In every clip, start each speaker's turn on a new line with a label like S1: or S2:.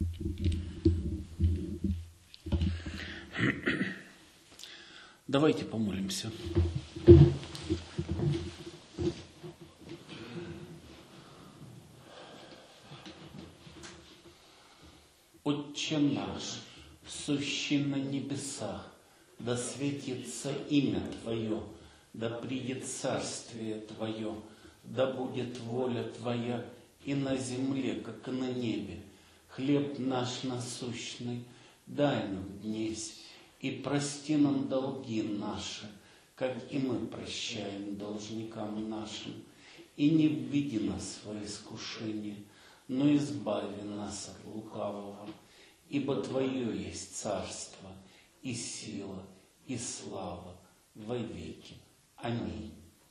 S1: Давайте помолимся. Отче наш, сущий на небесах, да светится имя Твое, да придет царствие Твое, да будет воля Твоя и на земле, как и на небе. Хлеб наш насущный дай нам днесь, и прости нам долги наши, как и мы прощаем должникам нашим. И не введи нас в свое искушение, но избави нас от лукавого. Ибо Твое есть царство, и сила, и слава во веки. Аминь.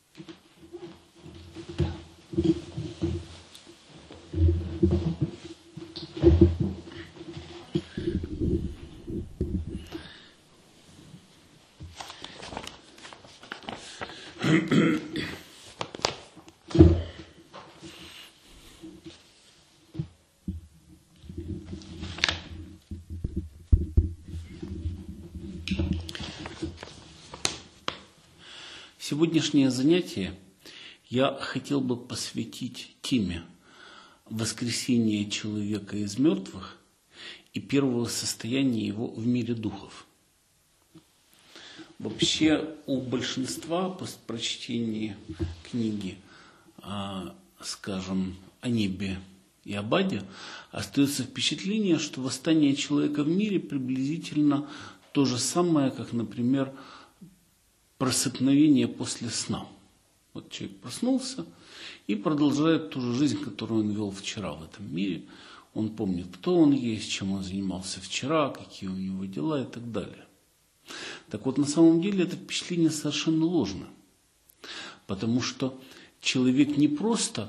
S1: Сегодняшнее занятие я хотел бы посвятить теме воскресения человека из мертвых и первого состояния его в мире духов. Вообще у большинства после прочтения книги, скажем, о небе и об аде, остается впечатление, что восстание человека в мире приблизительно то же самое, как, например, просыпновение после сна. Вот человек проснулся и продолжает ту же жизнь, которую он вел вчера в этом мире. Он помнит, кто он есть, чем он занимался вчера, какие у него дела и так далее. Так вот, на самом деле это впечатление совершенно ложно. Потому что человек не просто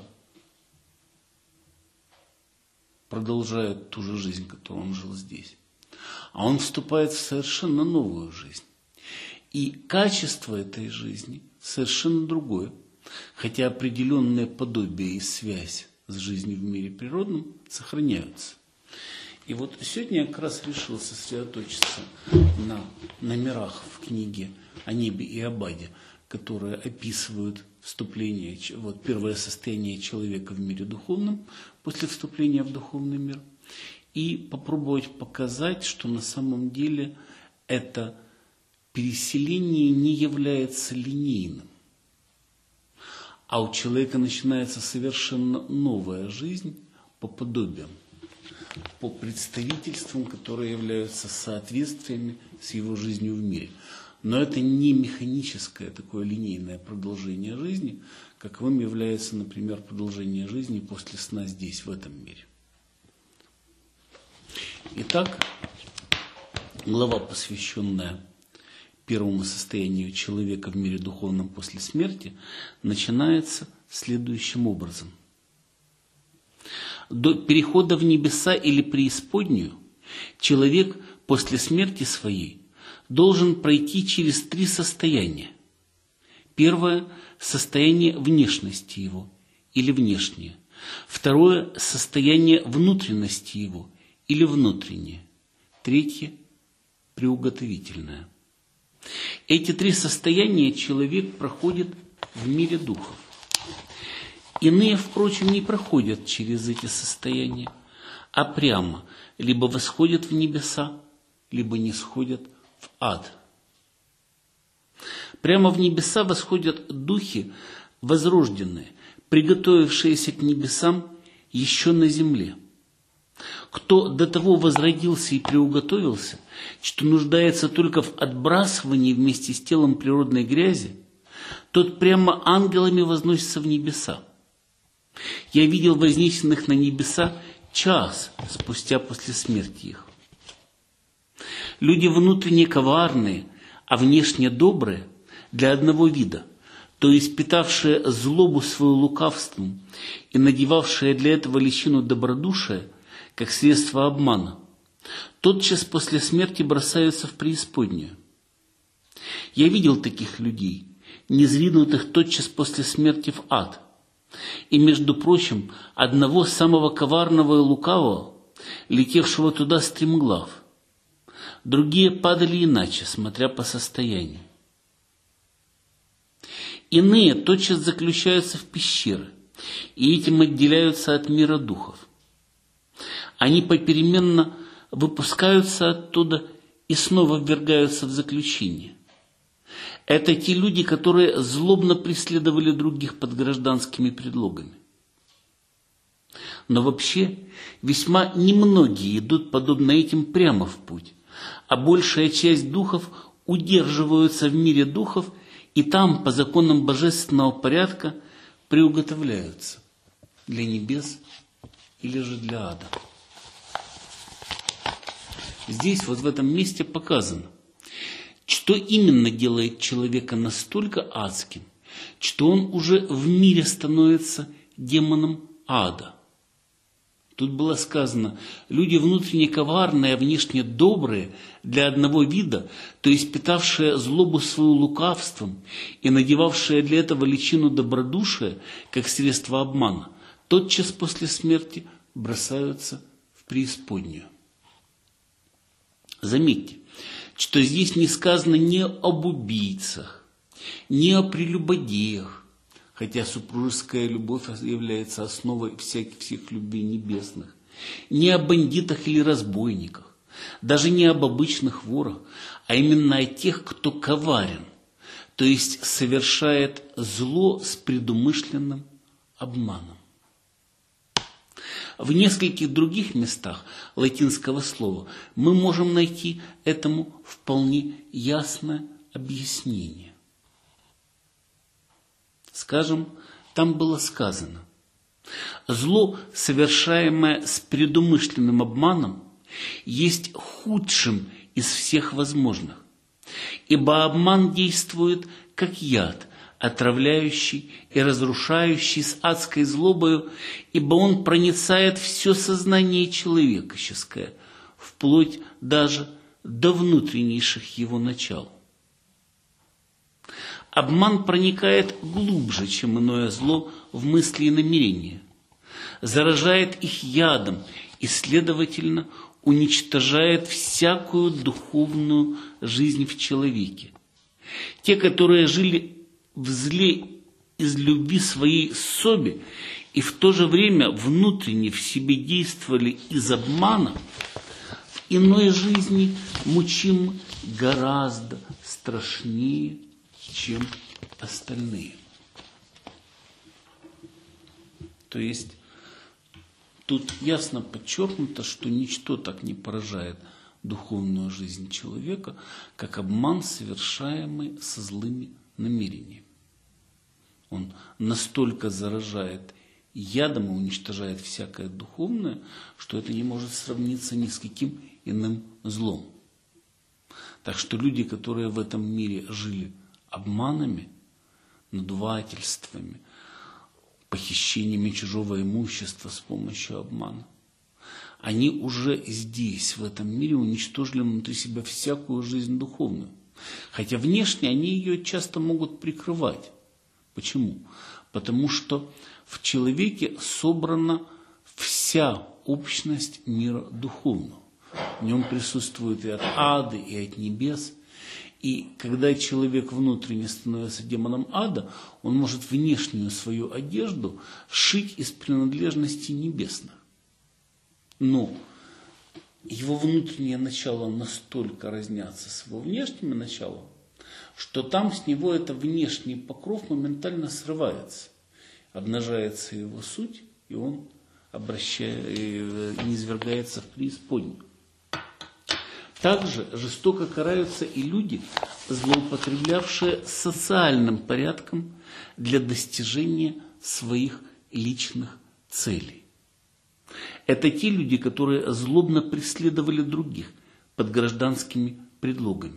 S1: продолжает ту же жизнь, которую он жил здесь, а он вступает в совершенно новую жизнь. И качество этой жизни совершенно другое, хотя определенное подобие и связь с жизнью в мире природном сохраняются. И вот сегодня я как раз решил сосредоточиться на номерах в книге о небе и об аде, которые описывают вступление, вот первое состояние человека в мире духовном после вступления в духовный мир, и попробовать показать, что на самом деле это переселение не является линейным, а у человека начинается совершенно новая жизнь по подобиям, по представительствам, которые являются соответствиями с его жизнью в мире. Но это не механическое такое линейное продолжение жизни, каковым является, например, продолжение жизни после сна здесь, в этом мире. Итак, глава, посвященная первому состоянию человека в мире духовном после смерти, начинается следующим образом. До перехода в небеса или преисподнюю человек после смерти своей должен пройти через 3 состояния. Первое – состояние внешности его или внешнее. Второе – состояние внутренности его или внутреннее. Третье – приуготовительное. Эти 3 состояния человек проходит в мире духов. Иные, впрочем, не проходят через эти состояния, а прямо либо восходят в небеса, либо не сходят в ад. Прямо в небеса восходят духи возрожденные, приготовившиеся к небесам еще на земле. Кто до того возродился и приуготовился, что нуждается только в отбрасывании вместе с телом природной грязи, тот прямо ангелами возносится в небеса. Я видел вознесенных на небеса час спустя после смерти их. Люди внутренне коварные, а внешне добрые для одного вида, то есть питавшие злобу свою лукавством и надевавшие для этого личину добродушия, как средство обмана, тотчас после смерти бросаются в преисподнюю. Я видел таких людей, низвергнутых тотчас после смерти в ад. И, между прочим, одного самого коварного и лукавого летевшего туда стремглав. Другие падали иначе, смотря по состоянию. Иные тотчас заключаются в пещеры, и этим отделяются от мира духов. Они попеременно выпускаются оттуда и снова ввергаются в заключение. Это те люди, которые злобно преследовали других под гражданскими предлогами. Но вообще весьма немногие идут подобно этим прямо в путь, а большая часть духов удерживаются в мире духов и там по законам божественного порядка приуготовляются для небес или же для ада. Здесь, вот в этом месте показано, что именно делает человека настолько адским, что он уже в мире становится демоном ада. Тут было сказано, люди внутренне коварные, а внешне добрые для одного вида, то есть питавшие злобу свою лукавством и надевавшие для этого личину добродушия, как средство обмана, тотчас после смерти бросаются в преисподнюю. Заметьте, что здесь не сказано ни об убийцах, ни о прелюбодеях, хотя супружеская любовь является основой всех любвей небесных, ни о бандитах или разбойниках, даже не об обычных ворах, а именно о тех, кто коварен, то есть совершает зло с предумышленным обманом. В нескольких других местах латинского слова мы можем найти этому вполне ясное объяснение. Скажем, там было сказано: зло, совершаемое с предумышленным обманом, есть худшим из всех возможных, ибо обман действует как яд, отравляющий и разрушающий с адской злобою, ибо он проницает все сознание человеческое, вплоть даже до внутреннейших его начал. Обман проникает глубже, чем иное зло, в мысли и намерения, заражает их ядом и, следовательно, уничтожает всякую духовную жизнь в человеке. Те, которые жили в зле из любви своей собе и в то же время внутренне в себе действовали из обмана, в иной жизни мучимы гораздо страшнее, чем остальные. То есть тут ясно подчеркнуто, что ничто так не поражает духовную жизнь человека, как обман, совершаемый со злыми намерениями. Он настолько заражает ядом и уничтожает всякое духовное, что это не может сравниться ни с каким иным злом. Так что люди, которые в этом мире жили обманами, надувательствами, похищениями чужого имущества с помощью обмана, они уже здесь, в этом мире, уничтожили внутри себя всякую жизнь духовную. Хотя внешне они ее часто могут прикрывать. Почему? Потому что в человеке собрана вся общность мира духовного. В нем присутствует и от ада, и от небес. И когда человек внутренне становится демоном ада, он может внешнюю свою одежду сшить из принадлежностей небесных. Но его внутреннее начало настолько разнятся с его внешним началом, что там с него этот внешний покров моментально срывается, обнажается его суть, и он низвергается в преисподнюю. Также жестоко караются и люди, злоупотреблявшие социальным порядком для достижения своих личных целей. Это те люди, которые злобно преследовали других под гражданскими предлогами.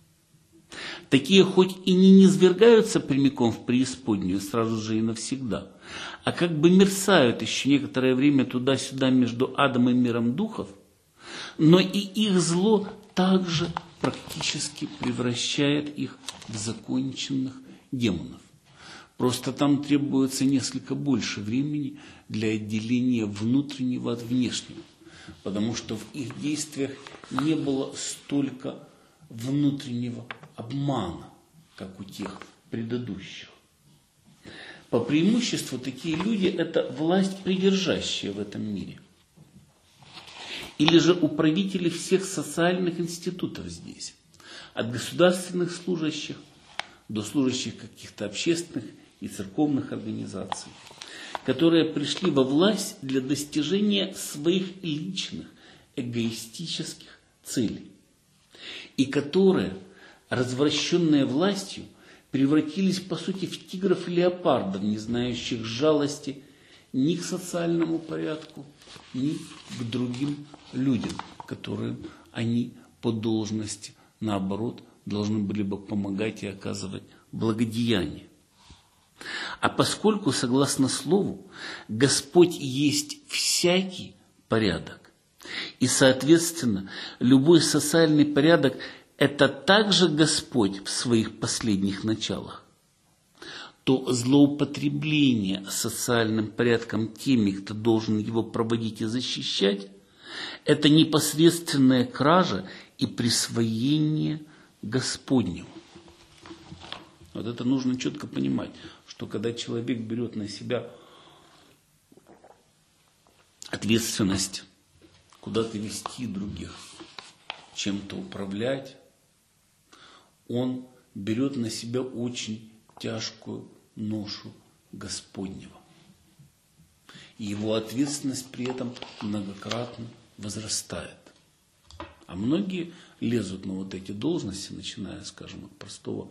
S1: Такие хоть и не низвергаются прямиком в преисподнюю сразу же и навсегда, а как бы мерцают еще некоторое время туда-сюда между адом и миром духов, но и их зло также практически превращает их в законченных демонов. Просто там требуется несколько больше времени для отделения внутреннего от внешнего. потому что в их действиях не было столько внутреннего обмана, как у тех предыдущих. По преимуществу такие люди – это власть придержащая в этом мире. Или же управители всех социальных институтов здесь, от государственных служащих до служащих каких-то общественных и церковных организаций, которые пришли во власть для достижения своих личных эгоистических целей, и которые, развращенные властью, превратились, по сути, в тигров и леопардов, не знающих жалости ни к социальному порядку, ни к другим людям, которым они по должности, наоборот, должны были бы помогать и оказывать благодеяние. А поскольку, согласно Слову, Господь есть всякий порядок, и, соответственно, любой социальный порядок – это также Господь в своих последних началах, то злоупотребление социальным порядком теми, кто должен его проводить и защищать, это непосредственная кража и присвоение Господнего. Вот это нужно четко понимать, что когда человек берет на себя ответственность куда-то вести других, чем-то управлять, он берет на себя очень тяжкую ношу Господнего. И его ответственность при этом многократно возрастает. А многие лезут на вот эти должности, начиная, скажем, от простого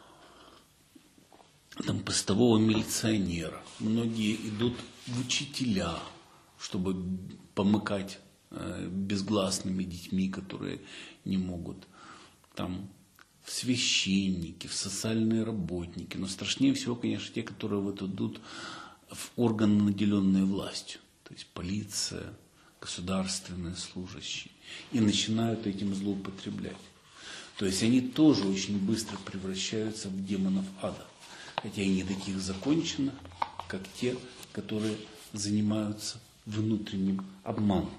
S1: постового милиционера. Многие идут в учителя, чтобы помыкать безгласными детьми, которые не могут, в священники, в социальные работники. Но страшнее всего, конечно, те, которые вот идут в органы, наделенные властью. То есть полиция, государственные служащие. И начинают этим злоупотреблять. То есть они тоже очень быстро превращаются в демонов ада. Хотя и не таких законченных, как те, которые занимаются внутренним обманом.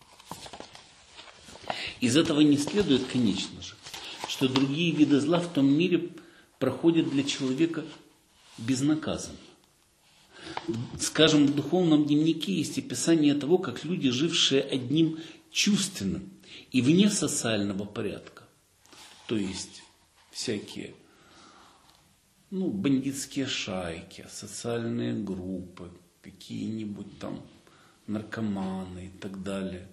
S1: Из этого не следует, конечно же, что другие виды зла в том мире проходят для человека безнаказанно. Скажем, в духовном дневнике есть описание того, как люди, жившие одним чувственным и вне социального порядка, то есть всякие бандитские шайки, социальные группы, какие-нибудь наркоманы и так далее,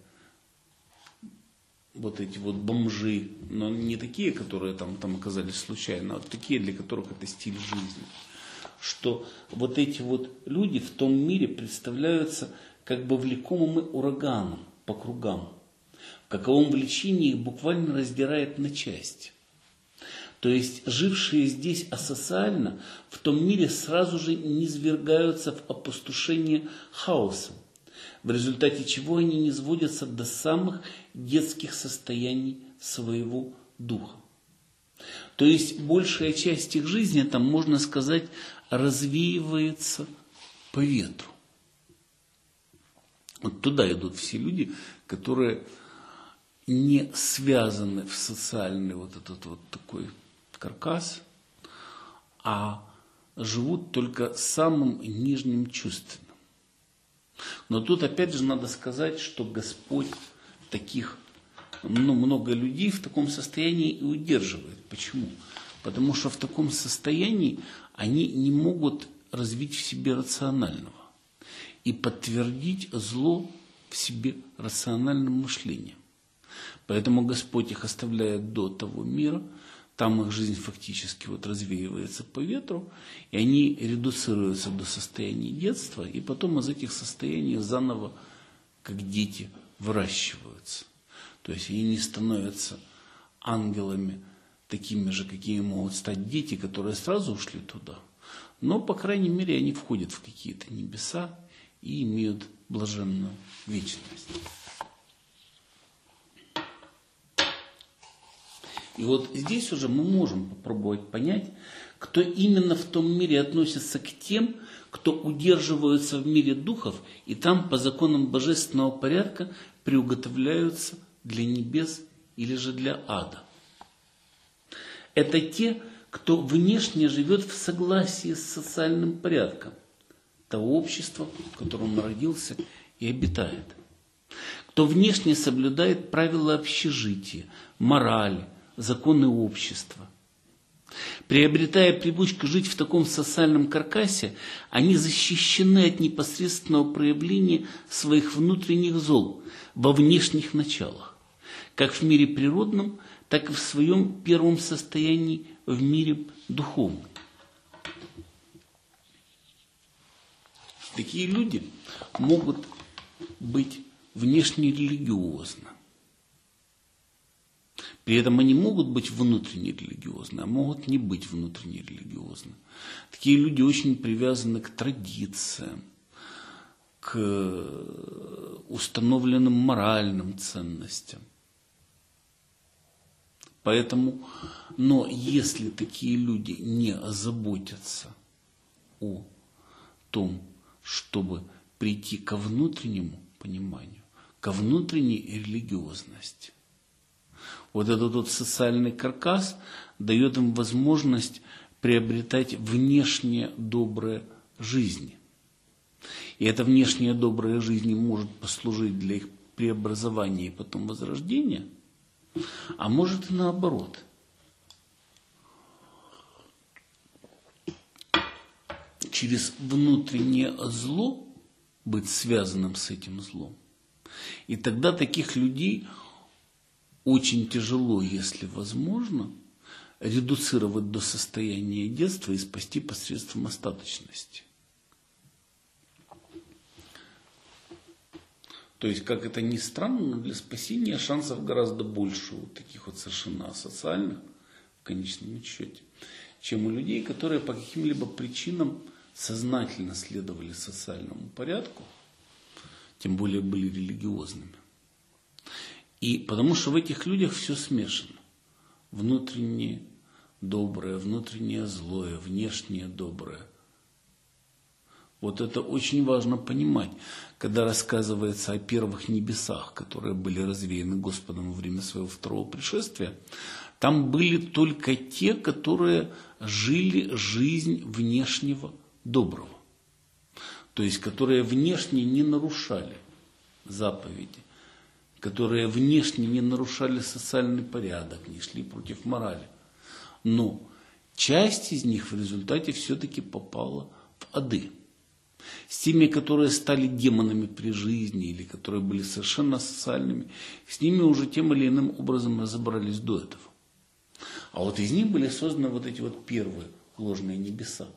S1: вот эти вот бомжи, но не такие, которые там оказались случайно, а такие, для которых это стиль жизни. Что вот эти вот люди в том мире представляются как бы влекомыми ураганом по кругам. В каковом влечении их буквально раздирает на части. То есть жившие здесь асоциально в том мире сразу же низвергаются в опустошение хаосом, в результате чего они низводятся до самых детских состояний своего духа. То есть большая часть их жизни, можно сказать, развеивается по ветру. Вот туда идут все люди, которые не связаны в социальный вот этот вот такой каркас, а живут только самым нижним чувственным. Но тут опять же надо сказать, что Господь таких, много людей в таком состоянии и удерживает. Почему? Потому что в таком состоянии они не могут развить в себе рационального и подтвердить зло в себе рациональным мышлением. Поэтому Господь их оставляет до того мира, там их жизнь фактически развеивается по ветру, и они редуцируются до состояния детства, и потом из этих состояний заново, как дети, выращиваются. То есть они не становятся ангелами, такими же, какими могут стать дети, которые сразу ушли туда. Но, по крайней мере, они входят в какие-то небеса и имеют блаженную вечность. И вот здесь уже мы можем попробовать понять, кто именно в том мире относится к тем, кто удерживаются в мире духов, и там по законам божественного порядка приуготовляются для небес или же для ада. Это те, кто внешне живет в согласии с социальным порядком того общества, в котором он родился и обитает. Кто внешне соблюдает правила общежития, морали, законы общества. Приобретая привычку жить в таком социальном каркасе, они защищены от непосредственного проявления своих внутренних зол во внешних началах, как в мире природном, так и в своем первом состоянии в мире духовном. Такие люди могут быть внешне религиозны. При этом они могут быть внутренне религиозны, а могут не быть внутренне религиозны. Такие люди очень привязаны к традициям, к установленным моральным ценностям. Поэтому, но если такие люди не озаботятся о том, чтобы прийти ко внутреннему пониманию, ко внутренней религиозности, вот этот вот социальный каркас дает им возможность приобретать внешнее доброе жизни. И эта внешняя добрая жизнь может послужить для их преобразования и потом возрождения, а может и наоборот. Через внутреннее зло быть связанным с этим злом. И тогда таких людей очень тяжело, если возможно, редуцировать до состояния детства и спасти посредством остаточности. То есть, как это ни странно, но для спасения шансов гораздо больше у таких вот совершенно асоциальных, в конечном счете, чем у людей, которые по каким-либо причинам сознательно следовали социальному порядку, тем более были религиозными. И потому что в этих людях все смешано. Внутреннее доброе, внутреннее злое, внешнее доброе. Вот это очень важно понимать, когда рассказывается о первых небесах, которые были развеяны Господом во время своего второго пришествия. Там были только те, которые жили жизнь внешнего доброго. То есть, которые внешне не нарушали заповеди, которые внешне не нарушали социальный порядок, не шли против морали. Но часть из них в результате все-таки попала в ады. С теми, которые стали демонами при жизни или которые были совершенно социальными, с ними уже тем или иным образом разобрались до этого. А вот из них были созданы вот эти вот первые ложные небеса.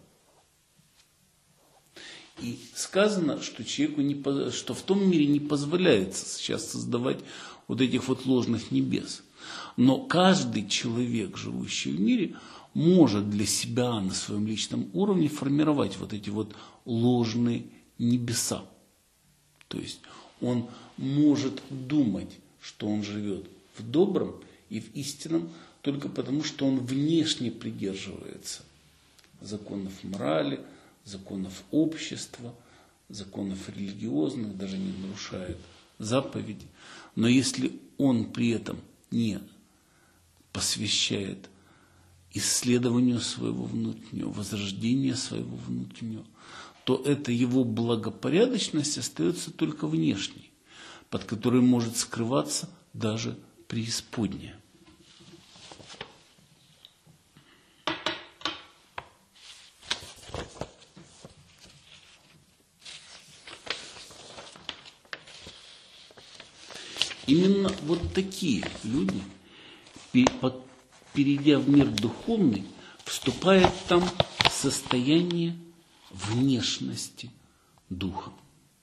S1: И сказано, что человеку что в том мире не позволяется сейчас создавать вот этих вот ложных небес. Но каждый человек, живущий в мире, может для себя на своем личном уровне формировать вот эти вот ложные небеса. То есть он может думать, что он живет в добром и в истинном, только потому, что он внешне придерживается законов морали, законов общества, законов религиозных, даже не нарушает заповеди. Но если он при этом не посвящает исследованию своего внутреннего, возрождению своего внутреннего, то эта его благопорядочность остается только внешней, под которой может скрываться даже преисподняя. Именно вот такие люди, перейдя в мир духовный, вступают там в состояние внешности духа.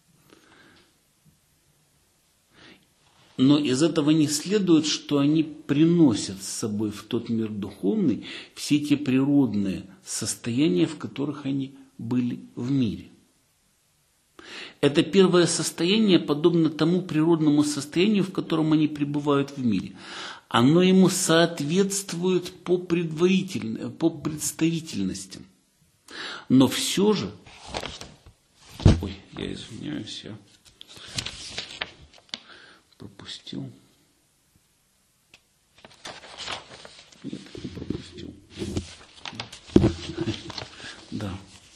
S1: Но из этого не следует, что они приносят с собой в тот мир духовный все те природные состояния, в которых они были в мире. Это первое состояние подобно тому природному состоянию, в котором они пребывают в мире. Оно ему соответствует по представительностям. Но все же... Ой, я извиняюсь, я пропустил. Нет, не пропустил. Да.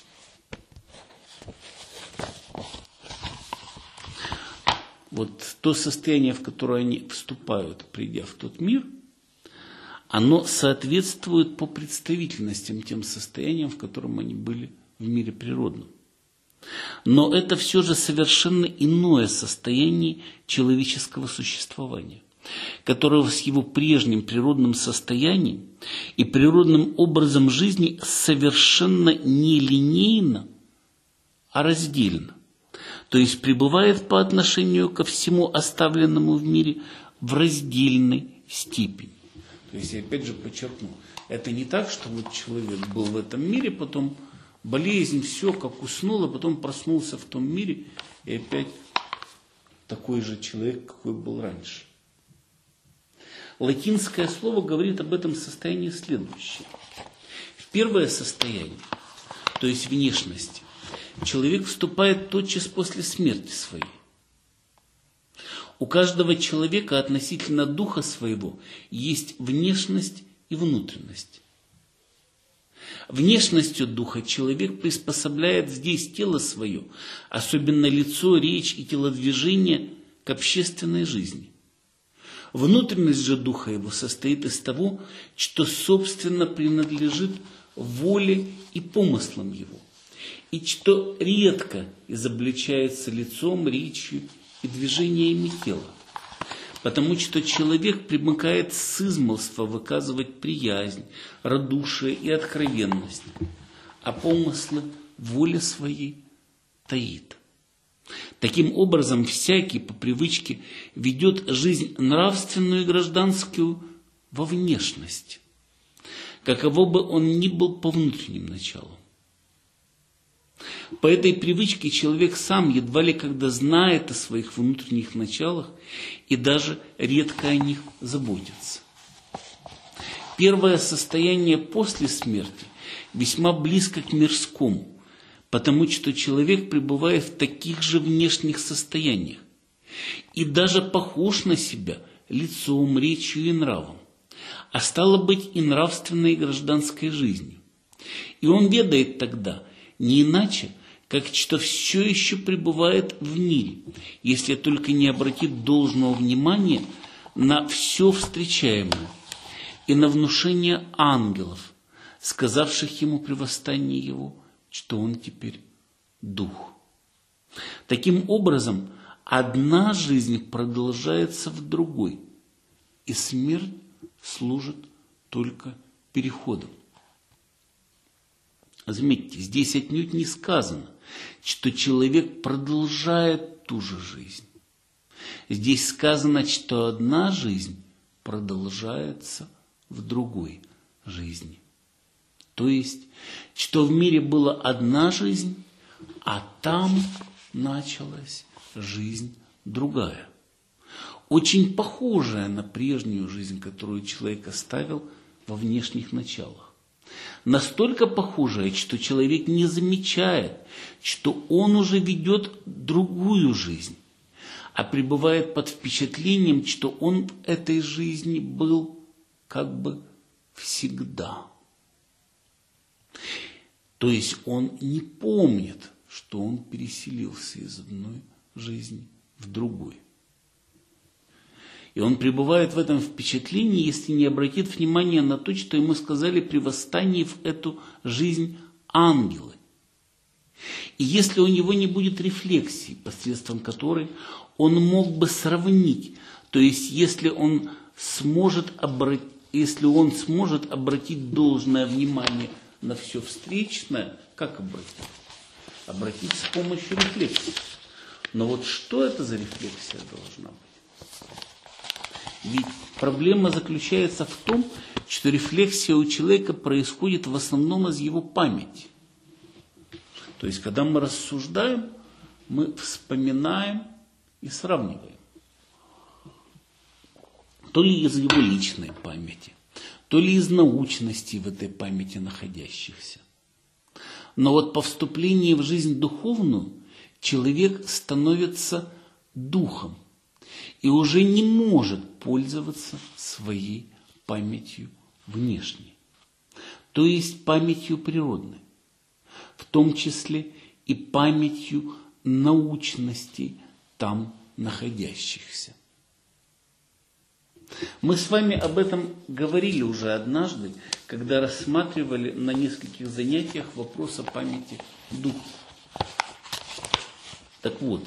S1: Вот то состояние, в которое они вступают, придя в тот мир, оно соответствует по представительностям тем состояниям, в котором они были в мире природном. Но это все же совершенно иное состояние человеческого существования, которое с его прежним природным состоянием и природным образом жизни совершенно не линейно, а раздельно. То есть пребывает по отношению ко всему оставленному в мире в раздельной степени. То есть я опять же подчеркну, это не так, что вот человек был в этом мире, потом болезнь, все, как уснул, а потом проснулся в том мире и опять такой же человек, какой был раньше. Латинское слово говорит об этом состоянии следующее. В первое состояние, то есть внешности, человек вступает тотчас после смерти своей. У каждого человека относительно духа своего есть внешность и внутренность. Внешностью духа человек приспособляет здесь тело свое, особенно лицо, речь и телодвижение, к общественной жизни. Внутренность же духа его состоит из того, что собственно принадлежит воле и помыслам его, и что редко изобличается лицом, речью и движениями тела, потому что человек примыкает с измолства выказывать приязнь, радушие и откровенность, а помыслы воли своей таит. Таким образом, всякий по привычке ведет жизнь нравственную и гражданскую во внешность, каково бы он ни был по внутренним началам. По этой привычке человек сам едва ли когда знает о своих внутренних началах и даже редко о них заботится. Первое состояние после смерти весьма близко к мирскому, потому что человек пребывает в таких же внешних состояниях и даже похож на себя лицом, речью и нравом, а стало быть и нравственной и гражданской жизнью. И он ведает тогда не иначе, как что все еще пребывает в мире, если только не обратит должного внимания на все встречаемое и на внушение ангелов, сказавших ему при восстании его, что он теперь дух. Таким образом, одна жизнь продолжается в другой, и смерть служит только переходом. Заметьте, здесь отнюдь не сказано, что человек продолжает ту же жизнь. Здесь сказано, что одна жизнь продолжается в другой жизни. То есть, что в мире была одна жизнь, а там началась жизнь другая. Очень похожая на прежнюю жизнь, которую человек оставил во внешних началах. Настолько похожая, что человек не замечает, что он уже ведет другую жизнь, а пребывает под впечатлением, что он в этой жизни был как бы всегда. То есть он не помнит, что он переселился из одной жизни в другую. И он пребывает в этом впечатлении, если не обратит внимания на то, что ему сказали при восстании в эту жизнь ангелы. И если у него не будет рефлексии, посредством которой он мог бы сравнить, то есть если он сможет обратить должное внимание на все встречное, как обратить? Обратить с помощью рефлексии. Но вот что это за рефлексия должна быть? Ведь проблема заключается в том, что рефлексия у человека происходит в основном из его памяти. То есть, когда мы рассуждаем, мы вспоминаем и сравниваем. То ли из его личной памяти, то ли из научностей в этой памяти находящихся. Но вот по вступлении в жизнь духовную человек становится духом и уже не может пользоваться своей памятью внешней, то есть памятью природной, в том числе и памятью научностей там находящихся. Мы с вами об этом говорили уже однажды, когда рассматривали на нескольких занятиях вопрос о памяти духа. Так вот,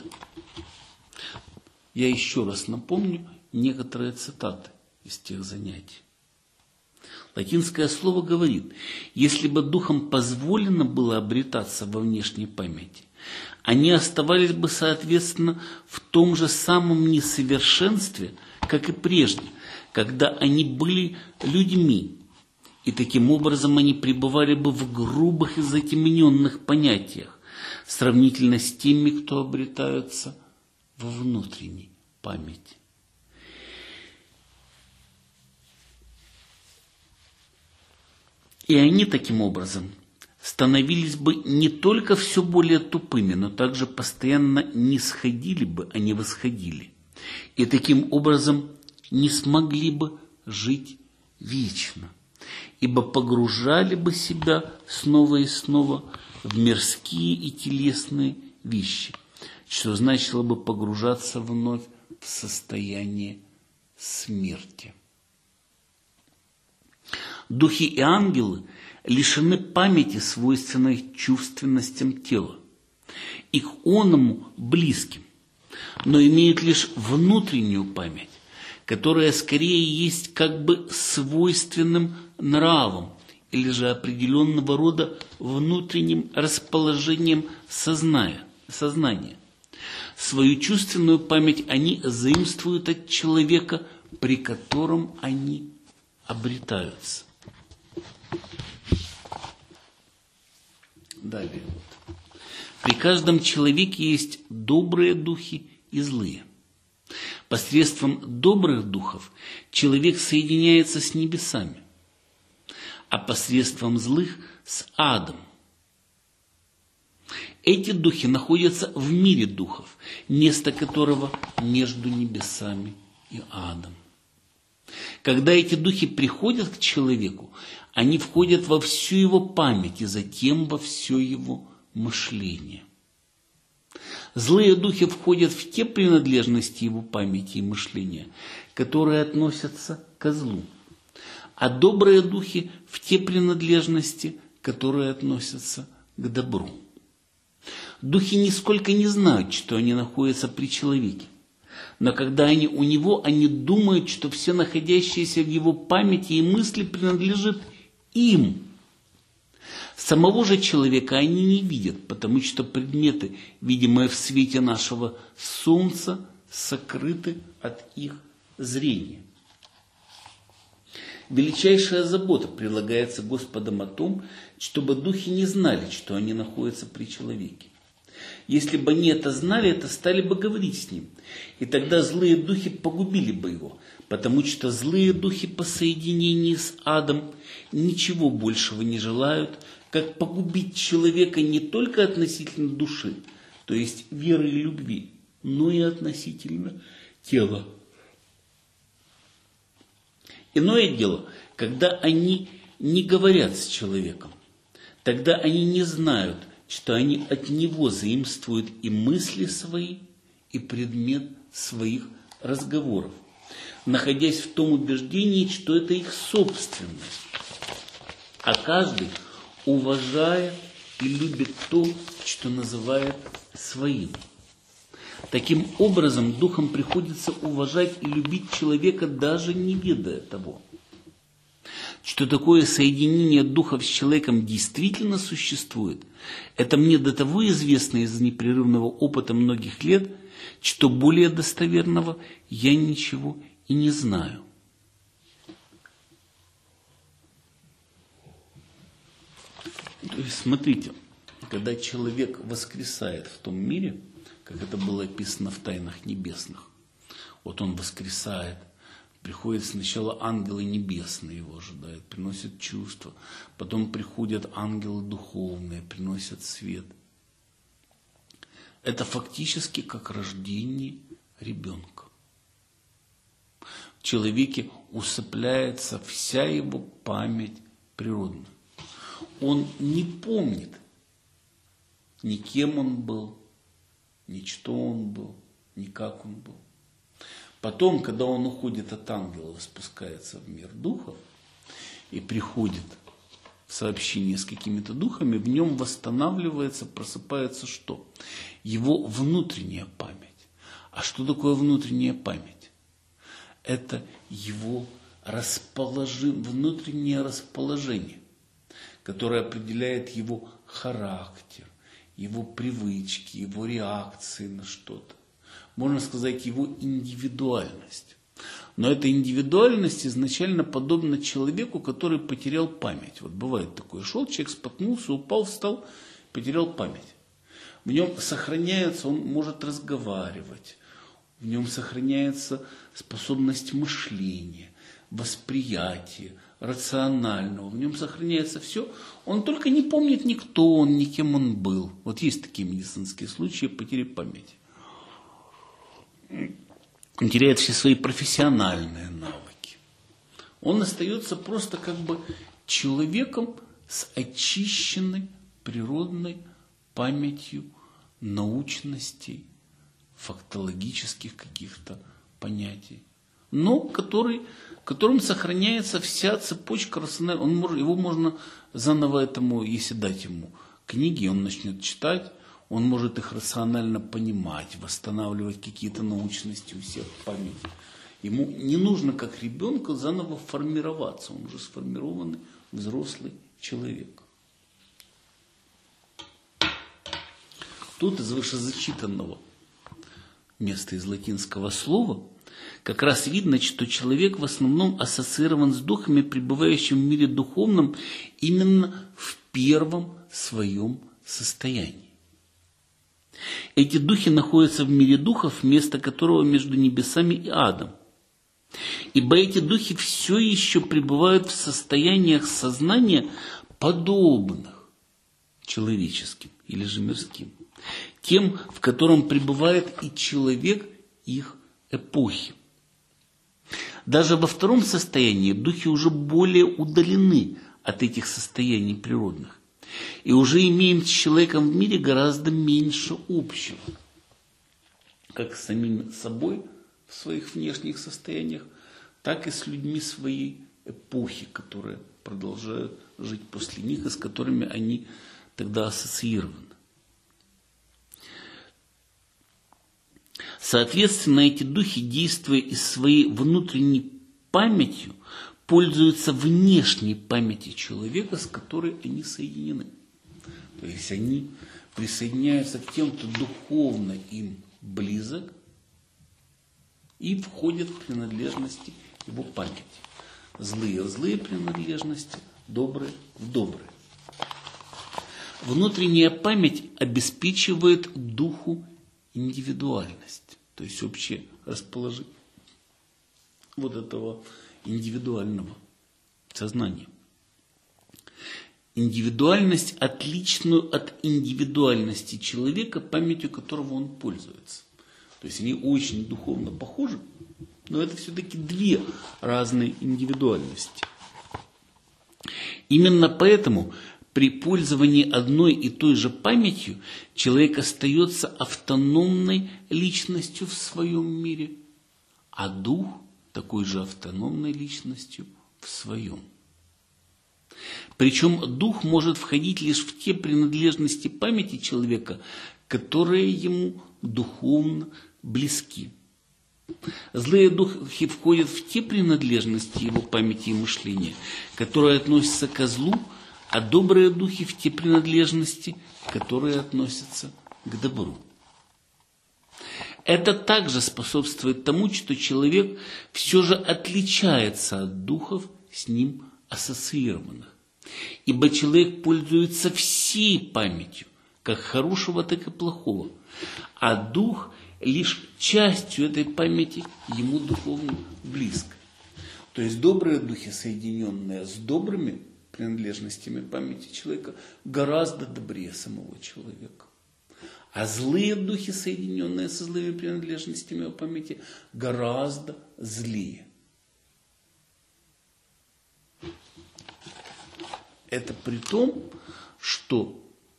S1: я еще раз напомню некоторые цитаты из тех занятий. Латинское слово говорит: если бы духам позволено было обретаться во внешней памяти, они оставались бы, соответственно, в том же самом несовершенстве, как и прежде, когда они были людьми, и таким образом они пребывали бы в грубых и затемненных понятиях, сравнительно с теми, кто обретаются во внутренней памяти. И они таким образом становились бы не только все более тупыми, но также постоянно не сходили бы, а не восходили. И таким образом не смогли бы жить вечно, ибо погружали бы себя снова и снова в мирские и телесные вещи, что значило бы погружаться вновь в состояние смерти. Духи и ангелы лишены памяти, свойственной чувственностям тела, и к оному близким, но имеют лишь внутреннюю память, которая скорее есть как бы свойственным нравом или же определенного рода внутренним расположением сознания. Свою чувственную память они заимствуют от человека, при котором они обретаются. Далее. При каждом человеке есть добрые духи и злые. Посредством добрых духов человек соединяется с небесами, а посредством злых – с адом. Эти духи находятся в мире духов, место которого между небесами и адом. Когда эти духи приходят к человеку, они входят во всю его память и затем во все его мышление. Злые духи входят в те принадлежности его памяти и мышления, которые относятся ко злу, а добрые духи в те принадлежности, которые относятся к добру. Духи нисколько не знают, что они находятся при человеке, но когда они у него, они думают, что все находящееся в его памяти и мысли принадлежит им. Самого же человека они не видят, потому что предметы, видимые в свете нашего солнца, сокрыты от их зрения. Величайшая забота прилагается Господом о том, чтобы духи не знали, что они находятся при человеке. Если бы они это знали, то стали бы говорить с ним, и тогда злые духи погубили бы его, потому что злые духи по соединению с адом ничего большего не желают, как погубить человека не только относительно души, то есть веры и любви, но и относительно тела. Иное дело, когда они не говорят с человеком, тогда они не знают, что они от него заимствуют и мысли свои, и предмет своих разговоров, находясь в том убеждении, что это их собственность. А каждый уважает и любит то, что называет своим. Таким образом, духам приходится уважать и любить человека, даже не ведая того. Что такое соединение духов с человеком действительно существует, это мне до того известно из непрерывного опыта многих лет, что более достоверного я ничего и не знаю. То есть, смотрите, когда человек воскресает в том мире, как это было описано в «Тайнах небесных». Вот он воскресает, приходят сначала ангелы небесные, его ожидают, приносят чувства, потом приходят ангелы духовные, приносят свет. Это фактически как рождение ребенка. В человеке усыпляется вся его память природная. Он не помнит ни кем он был, ни что он был, ни как он был. Потом, когда он уходит от ангела, спускается в мир духов и приходит в сообщение с какими-то духами, в нем восстанавливается, просыпается что? Его внутренняя память. А что такое внутренняя память? Это его внутреннее расположение, которое определяет его характер, его привычки, его реакции на что-то. Можно сказать, его индивидуальность. Но эта индивидуальность изначально подобна человеку, который потерял память. Вот бывает такое, шел человек, споткнулся, упал, встал, потерял память. В нем сохраняется, он может разговаривать, в нем сохраняется способность мышления, восприятия, рационального, в нем сохраняется все. Он только не помнит ни кто он, ни кем он был. Вот есть такие медицинские случаи потери памяти. Он теряет все свои профессиональные навыки. Он остается просто как бы человеком с очищенной природной памятью научностей, фактологических каких-то понятий, но которым сохраняется вся цепочка рационального. Его можно заново если дать ему книги, он начнет читать, он может их рационально понимать, восстанавливать какие-то научности у всех в памяти. Ему не нужно, как ребенку, заново формироваться. Он уже сформированный взрослый человек. Тут из вышезачитанного места из латинского слова как раз видно, что человек в основном ассоциирован с духами, пребывающими в мире духовном, именно в первом своем состоянии. Эти духи находятся в мире духов, место которого между небесами и адом. Ибо эти духи все еще пребывают в состояниях сознания, подобных человеческим или же мирским, тем, в котором пребывает и человек их эпохи. Даже во втором состоянии духи уже более удалены от этих состояний природных. И уже имеем с человеком в мире гораздо меньше общего. Как с самим собой в своих внешних состояниях, так и с людьми своей эпохи, которые продолжают жить после них и с которыми они тогда ассоциированы. Соответственно, эти духи, действуя из своей внутренней памятью, пользуются внешней памятью человека, с которой они соединены. То есть они присоединяются к тем, кто духовно им близок, и входят в принадлежности его памяти. Злые в злые принадлежности, добрые в добрые. Внутренняя память обеспечивает духу индивидуальность, то есть общее расположение вот этого индивидуального сознания. Индивидуальность, отличную от индивидуальности человека, памятью которого он пользуется. То есть они очень духовно похожи, но это все-таки две разные индивидуальности. Именно поэтому при пользовании одной и той же памятью человек остается автономной личностью в своем мире, а дух такой же автономной личностью в своем. Причем дух может входить лишь в те принадлежности памяти человека, которые ему духовно близки. Злые духи входят в те принадлежности его памяти и мышления, которые относятся ко злу, а добрые духи в те принадлежности, которые относятся к добру. Это также способствует тому, что человек все же отличается от духов, с ним ассоциированных. Ибо человек пользуется всей памятью, как хорошего, так и плохого, А дух лишь частью этой памяти ему духовно близко. То есть добрые духи, соединенные с добрыми принадлежностями памяти человека, гораздо добрее самого человека. А злые духи, соединенные со злыми принадлежностями памяти, гораздо злее. Это при том, что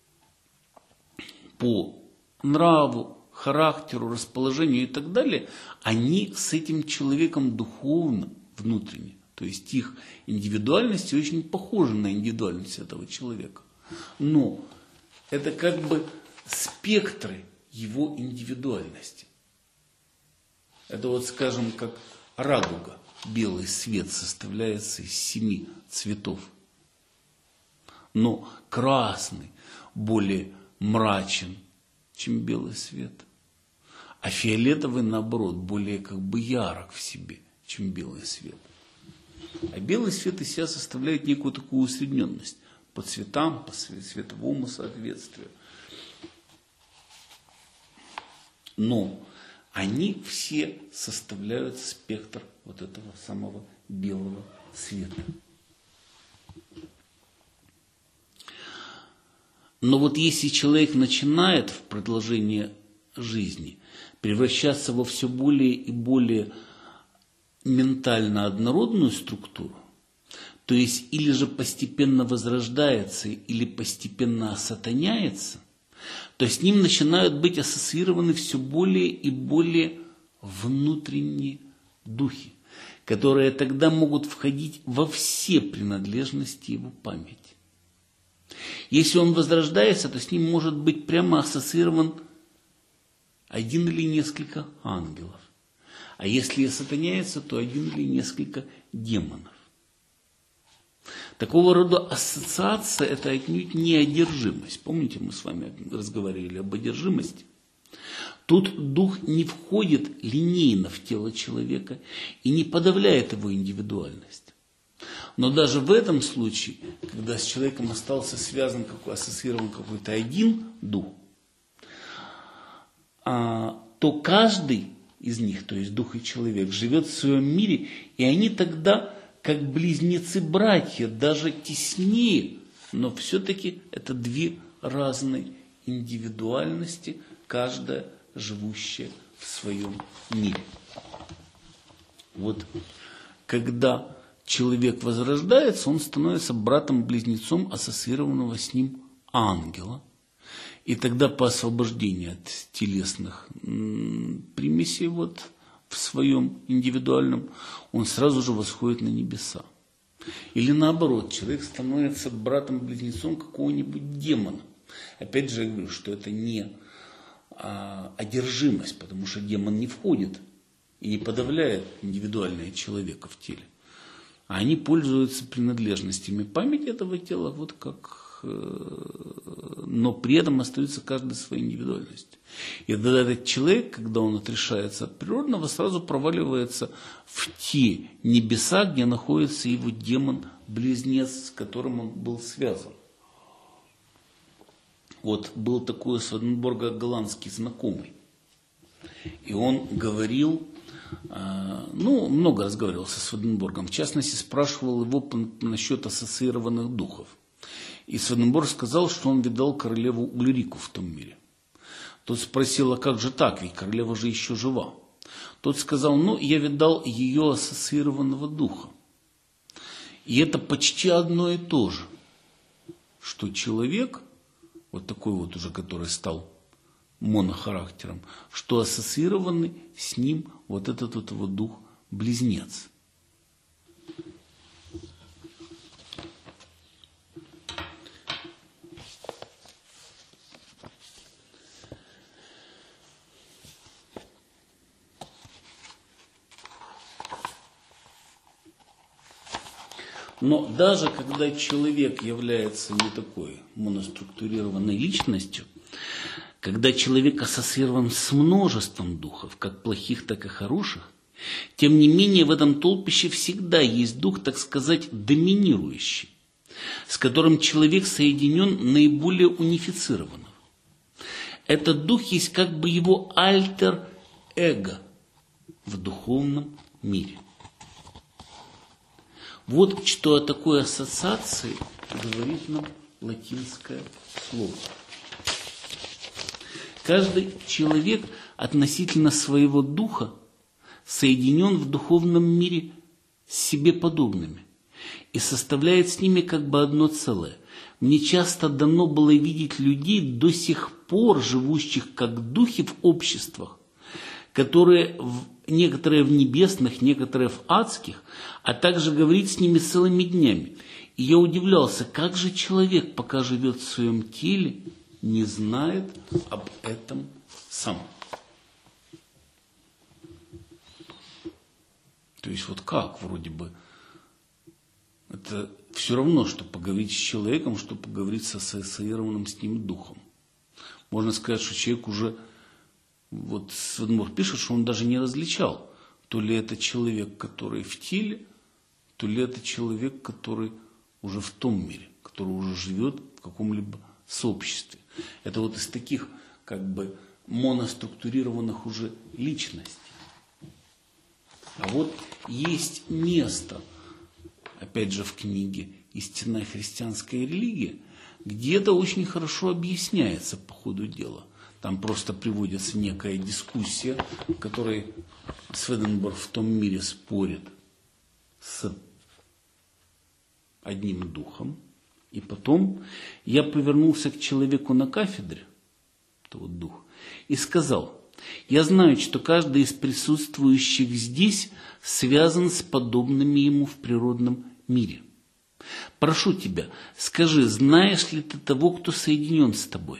S1: по нраву, характеру, расположению и так далее, они с этим человеком духовно, внутренне, то есть их индивидуальность очень похожа на индивидуальность этого человека. Но это как бы спектры его индивидуальности. Это вот, скажем, как радуга. Белый свет составляется из 7 цветов. Но красный более мрачен, чем белый свет. А фиолетовый, наоборот, более как бы ярок в себе, чем белый свет. А белый свет из себя составляет некую такую усредненность по цветам, по цветовому соответствию. Но они все составляют спектр вот этого самого белого света. Но вот если человек начинает в продолжение жизни превращаться во все более и более ментально однородную структуру, то есть или же постепенно возрождается, или постепенно осатаняется, то с ним начинают быть ассоциированы все более и более внутренние духи, которые тогда могут входить во все принадлежности его памяти. Если он возрождается, то с ним может быть прямо ассоциирован один или несколько ангелов. А если осатаняется, то один или несколько демонов. Такого рода ассоциация – это отнюдь не одержимость. Помните, мы с вами разговаривали об одержимости? Тут дух не входит линейно в тело человека и не подавляет его индивидуальность. Но даже в этом случае, когда с человеком остался связан, ассоциирован какой-то один дух, то каждый из них, то есть дух и человек, живет в своем мире, и они тогда, как близнецы-братья, даже теснее, но все-таки это две разные индивидуальности, каждая живущая в своем мире. Вот когда человек возрождается, он становится братом-близнецом ассоциированного с ним ангела. И тогда по освобождению от телесных примесей в своем индивидуальном, он сразу же восходит на небеса. Или наоборот, человек становится братом-близнецом какого-нибудь демона. Опять же я говорю, что это не одержимость, потому что демон не входит и не подавляет индивидуальное человека в теле. А они пользуются принадлежностями памяти этого тела, но при этом остается каждый своей индивидуальностью. И тогда этот человек, когда он отрешается от природного, сразу проваливается в те небеса, где находится его демон-близнец, с которым он был связан. Вот был такой Сведенборга-голландский знакомый. И он говорил, много разговаривал со Сведенборгом. В частности, спрашивал его насчет ассоциированных духов. И Сведенборг сказал, что он видал королеву Ульрику в том мире. Тот спросил, а как же так, ведь королева же еще жива. Тот сказал, я видал ее ассоциированного духа. И это почти одно и то же, что человек, вот такой вот уже, который стал монохарактером, что ассоциированный с ним вот этот вот дух-близнец. Но даже когда человек является не такой моноструктурированной личностью, когда человек ассоциирован с множеством духов, как плохих, так и хороших, тем не менее в этом толпище всегда есть дух, так сказать, доминирующий, с которым человек соединен наиболее унифицированно. Этот дух есть как бы его альтер-эго в духовном мире. Вот что о такой ассоциации говорит нам латинское слово. Каждый человек относительно своего духа соединен в духовном мире с себе подобными и составляет с ними как бы одно целое. Мне часто дано было видеть людей, до сих пор живущих как духи в обществах, некоторые в небесных, некоторые в адских, а также говорить с ними целыми днями. И я удивлялся, как же человек, пока живет в своем теле, не знает об этом сам. То есть вот как вроде бы это все равно, что поговорить с человеком, что поговорить с ассоциированным с ним духом. Можно сказать, что человек уже, вот Сведенборг пишет, что он даже не различал, то ли это человек, который в теле, то ли это человек, который уже в том мире, который уже живет в каком-либо сообществе. Это вот из таких как бы моноструктурированных уже личностей. А вот есть место, опять же в книге «Истинная христианская религия», где это очень хорошо объясняется по ходу дела. Там просто приводится некая дискуссия, в которой Сведенборг в том мире спорит с одним духом. И потом я повернулся к человеку на кафедре, это вот дух, и сказал: я знаю, что каждый из присутствующих здесь связан с подобными ему в природном мире. Прошу тебя, скажи, знаешь ли ты того, кто соединен с тобой?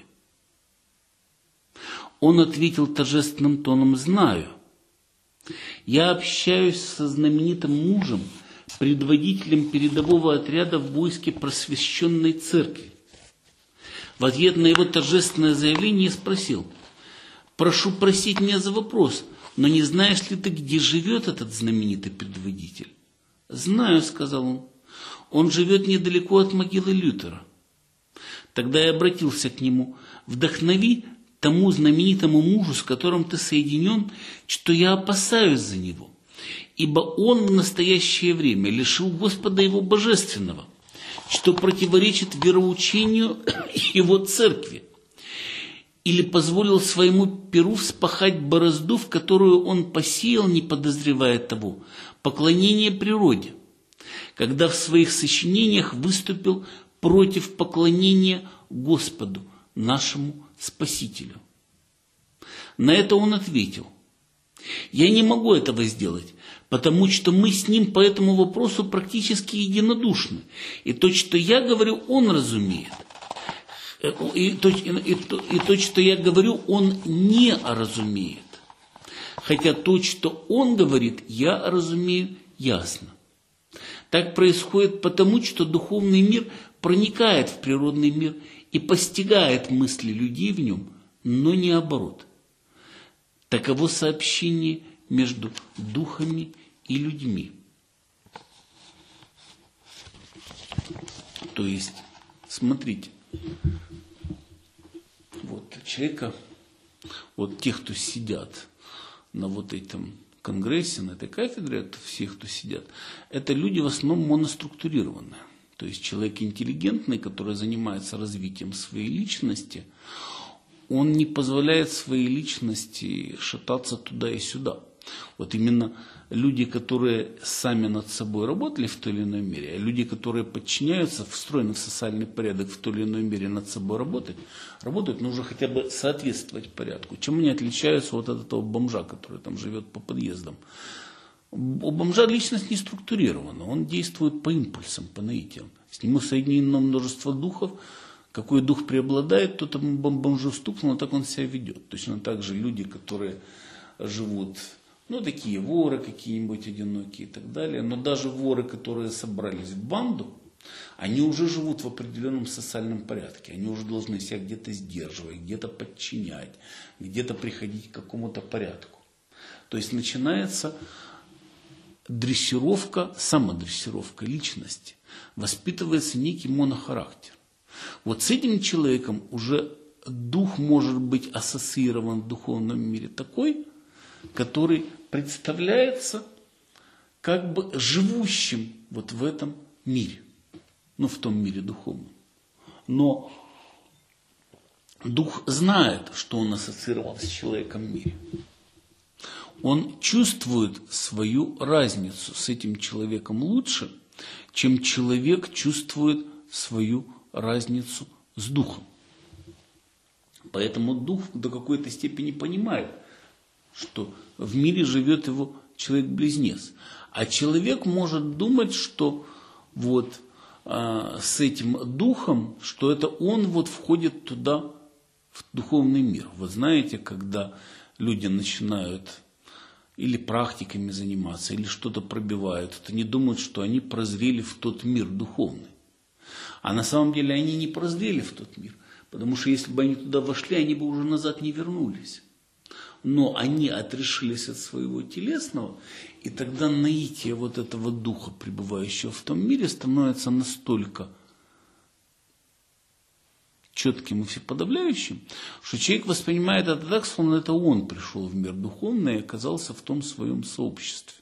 S1: Он ответил торжественным тоном: знаю. Я общаюсь со знаменитым мужем, предводителем передового отряда в войске просвещенной церкви. В ответ на его торжественное заявление я спросил: прошу простить меня за вопрос, но не знаешь ли ты, где живет этот знаменитый предводитель? Знаю, сказал он. Он живет недалеко от могилы Лютера. Тогда я обратился к нему: вдохнови тому знаменитому мужу, с которым ты соединен, что я опасаюсь за него, ибо он в настоящее время лишил Господа его божественного, что противоречит вероучению его церкви, или позволил своему перу вспахать борозду, в которую он посеял, не подозревая того, поклонение природе, когда в своих сочинениях выступил против поклонения Господу, нашему Спасителю. На это он ответил: я не могу этого сделать, потому что мы с ним по этому вопросу практически единодушны, и то, что я говорю, он разумеет. И то, что я говорю, он не разумеет. Хотя то, что он говорит, я разумею ясно. Так происходит потому, что духовный мир проникает в природный мир и постигает мысли людей в нем, но не наоборот. Таково сообщение между духами и людьми. То есть, смотрите, вот человека, вот тех, кто сидят на вот этом конгрессе, на этой кафедре, это все, кто сидят, это люди в основном моноструктурированные. То есть человек интеллигентный, который занимается развитием своей личности, он не позволяет своей личности шататься туда и сюда. Вот именно люди, которые сами над собой работали в той или иной мере, а люди, которые подчиняются, встроены в социальный порядок в той или иной мере над собой работают, нужно хотя бы соответствовать порядку. Чем они отличаются вот от этого бомжа, который там живет по подъездам? У бомжа личность не структурирована, он действует по импульсам, по наитиям. С ним соединено множество духов. Какой дух преобладает, тот бомжу стукнул, так он себя ведет. Точно так же люди, которые живут, такие воры какие-нибудь одинокие и так далее. Но даже воры, которые собрались в банду, они уже живут в определенном социальном порядке. Они уже должны себя где-то сдерживать, где-то подчинять, где-то приходить к какому-то порядку. То есть начинается дрессировка, самодрессировка личности. Воспитывается некий монохарактер. Вот с этим человеком уже дух может быть ассоциирован в духовном мире такой, который представляется как бы живущим вот в этом мире, ну, в том мире духовном. Но дух знает, что он ассоциировался с человеком в мире. Он чувствует свою разницу с этим человеком лучше, чем человек чувствует свою разницу с духом. Поэтому дух до какой-то степени понимает, что в мире живет его человек-близнец. А человек может думать, что вот с этим духом, что это он вот входит туда, в духовный мир. Вот знаете, когда люди начинают или практиками заниматься, или что-то пробивают, то они думают, что они прозрели в тот мир духовный. А на самом деле они не прозрели в тот мир, потому что если бы они туда вошли, они бы уже назад не вернулись. Но они отрешились от своего телесного, и тогда наитие вот этого духа, пребывающего в том мире, становится настолько четким и всеподавляющим, что человек воспринимает это так, словно это он пришел в мир духовный и оказался в том своем сообществе.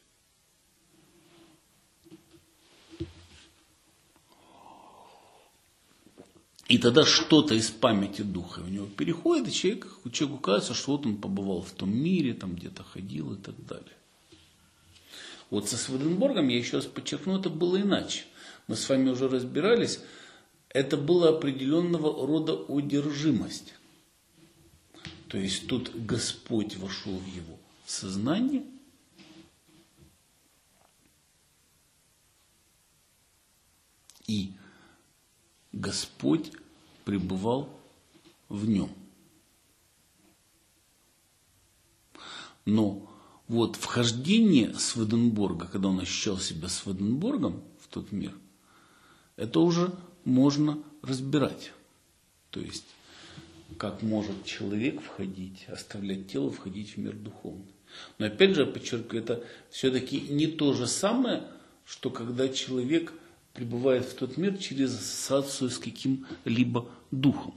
S1: И тогда что-то из памяти духа у него переходит, и человеку кажется, что вот он побывал в том мире, там где-то ходил и так далее. Вот со Сведенборгом, я еще раз подчеркну, это было иначе. Мы с вами уже разбирались, это была определенного рода одержимость. То есть тут Господь вошел в его сознание, и Господь пребывал в нем. Но вот вхождение Сведенборга, когда он ощущал себя Сведенборгом в тот мир, это уже можно разбирать. То есть, как может человек входить, оставлять тело, входить в мир духовный. Но опять же, я подчеркиваю, это все-таки не то же самое, что когда человек пребывает в тот мир через ассоциацию с каким-либо духом.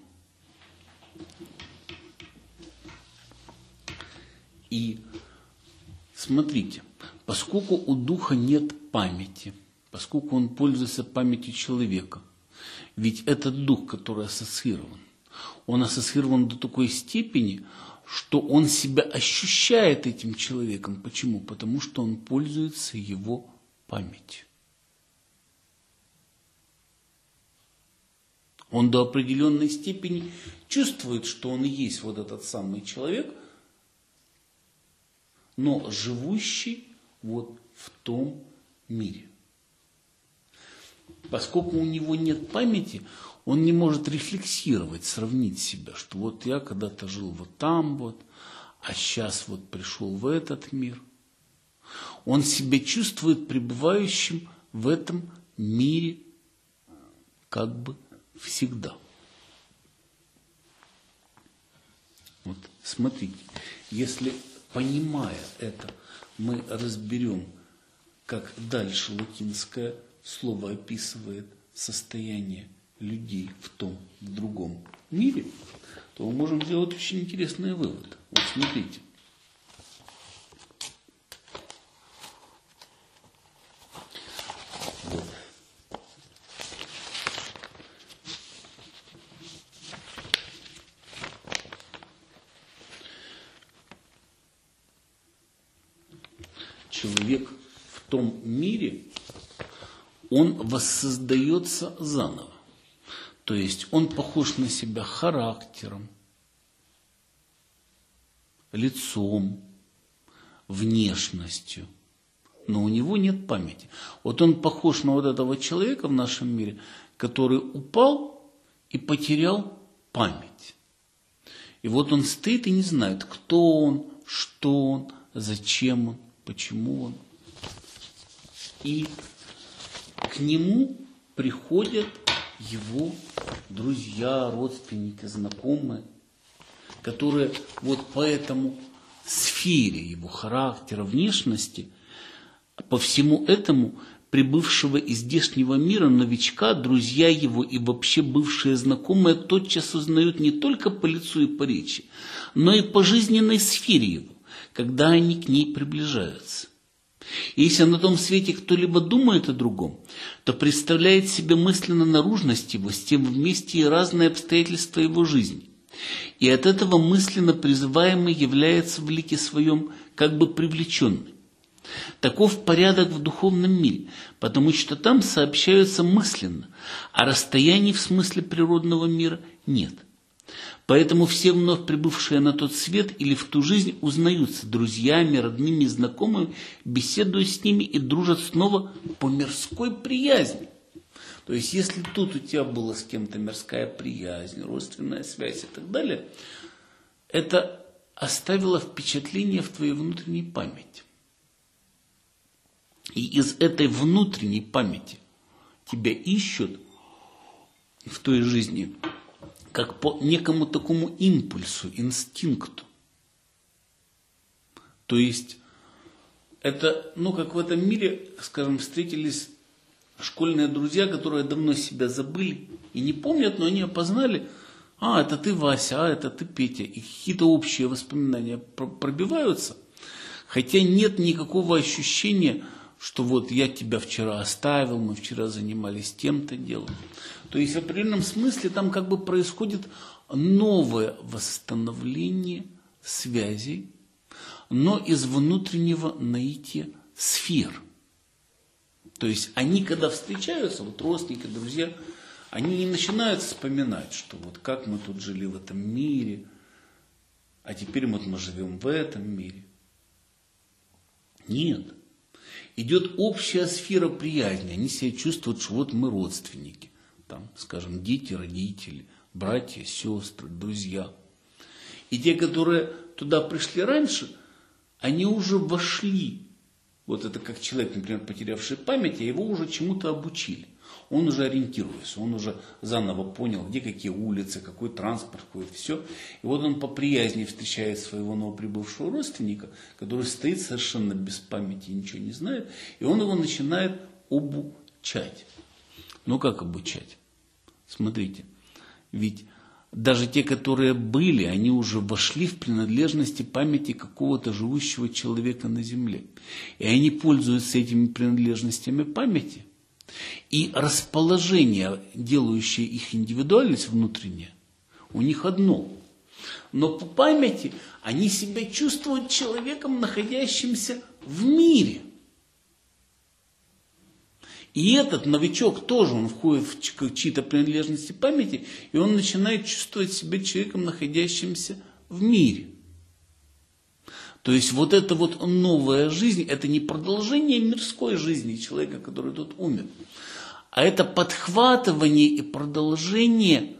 S1: И смотрите, поскольку у духа нет памяти, поскольку он пользуется памятью человека, ведь этот дух, который ассоциирован, он ассоциирован до такой степени, что он себя ощущает этим человеком. Почему? Потому что он пользуется его памятью. Он до определенной степени чувствует, что он и есть вот этот самый человек, но живущий вот в том мире. Поскольку у него нет памяти, он не может рефлексировать, сравнить себя, что вот я когда-то жил вот там вот, а сейчас вот пришел в этот мир. Он себя чувствует пребывающим в этом мире как бы всегда. Вот смотрите, если, понимая это, мы разберем, как дальше латинское слово описывает состояние людей в том, в другом мире, то мы можем сделать очень интересные выводы. Вот смотрите. Вот. Человек в том мире, он воссоздается заново. То есть он похож на себя характером, лицом, внешностью, но у него нет памяти. Вот он похож на вот этого человека в нашем мире, который упал и потерял память. И вот он стоит и не знает, кто он, что он, зачем он, почему он. И к нему приходят его друзья, родственники, знакомые, которые вот по этому сфере его характера, внешности, по всему этому прибывшего из здешнего мира новичка, друзья его и вообще бывшие знакомые тотчас узнают не только по лицу и по речи, но и по жизненной сфере его, когда они к ней приближаются. И если на том свете кто-либо думает о другом, то представляет себе мысленно наружность его, с тем вместе и разные обстоятельства его жизни. И от этого мысленно призываемый является в лике своем как бы привлеченный. Таков порядок в духовном мире, потому что там сообщаются мысленно, а расстояний в смысле природного мира нет. Поэтому все вновь прибывшие на тот свет или в ту жизнь узнаются друзьями, родными, знакомыми, беседуют с ними и дружат снова по мирской приязни. То есть, если тут у тебя была с кем-то мирская приязнь, родственная связь и так далее, это оставило впечатление в твоей внутренней памяти. И из этой внутренней памяти тебя ищут в той жизни как по некому такому импульсу, инстинкту. То есть, это, как в этом мире, скажем, встретились школьные друзья, которые давно себя забыли и не помнят, но они опознали, это ты, Вася, это ты, Петя, и какие-то общие воспоминания пробиваются, хотя нет никакого ощущения, что вот я тебя вчера оставил, мы вчера занимались тем-то делом. То есть в определенном смысле там как бы происходит новое восстановление связей, но из внутреннего наития сфер. То есть они, когда встречаются, вот родственники, друзья, они не начинают вспоминать, что вот как мы тут жили в этом мире, а теперь вот мы живем в этом мире. Нет. Идет общая сфера приязни. Они себя чувствуют, что вот мы родственники. Там, скажем, дети, родители, братья, сестры, друзья. И те, которые туда пришли раньше, они уже вошли. Вот это как человек, например, потерявший память, а его уже чему-то обучили. Он уже ориентируется, он уже заново понял, где какие улицы, какой транспорт ходит, все. И вот он по приязни встречает своего новоприбывшего родственника, который стоит совершенно без памяти, ничего не знает, и он его начинает обучать. Как обучать? Смотрите, ведь даже те, которые были, они уже вошли в принадлежности памяти какого-то живущего человека на земле. И они пользуются этими принадлежностями памяти. И расположение, делающее их индивидуальность внутренняя, у них одно. Но по памяти они себя чувствуют человеком, находящимся в мире. И этот новичок тоже, он входит в чьи-то принадлежности памяти, и он начинает чувствовать себя человеком, находящимся в мире. То есть вот эта вот новая жизнь, это не продолжение мирской жизни человека, который тут умер, а это подхватывание и продолжение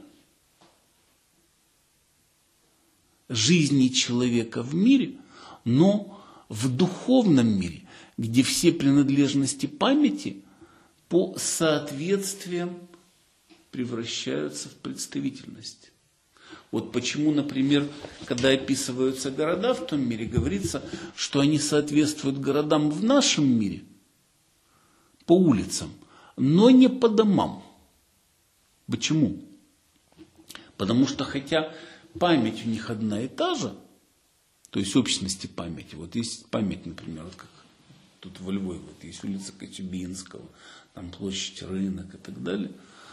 S1: жизни человека в мире, но в духовном мире, где все принадлежности памяти по соответствиям превращаются в представительность. Вот почему, например, когда описываются города в том мире, говорится, что они соответствуют городам в нашем мире по улицам, но не по домам. Почему? Потому что хотя память у них одна и та же, то есть общности памяти, вот есть память, например, вот как тут во Львове, вот есть улица Коцюбинского, там площадь Рынок и так далее.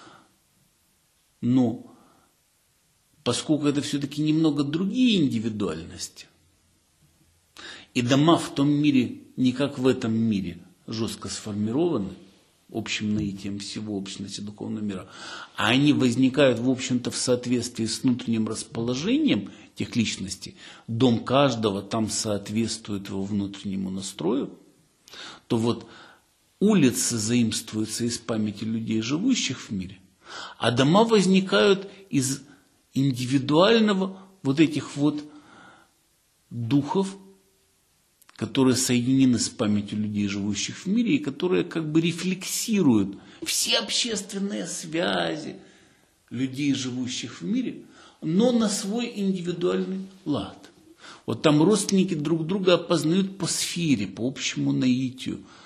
S1: Но поскольку это все-таки немного другие индивидуальности, и дома в том мире не как в этом мире жестко сформированы, общим наитием всего общности духовного мира, а они возникают, в общем-то, в соответствии с внутренним расположением тех личностей, дом каждого там соответствует его внутреннему настрою, то вот улицы заимствуются из памяти людей, живущих в мире, а дома возникают из индивидуального вот этих вот духов, которые соединены с памятью людей, живущих в мире, и которые как бы рефлексируют все общественные связи людей, живущих в мире, но на свой индивидуальный лад. Вот там родственники друг друга опознают по сфере, по общему наитию,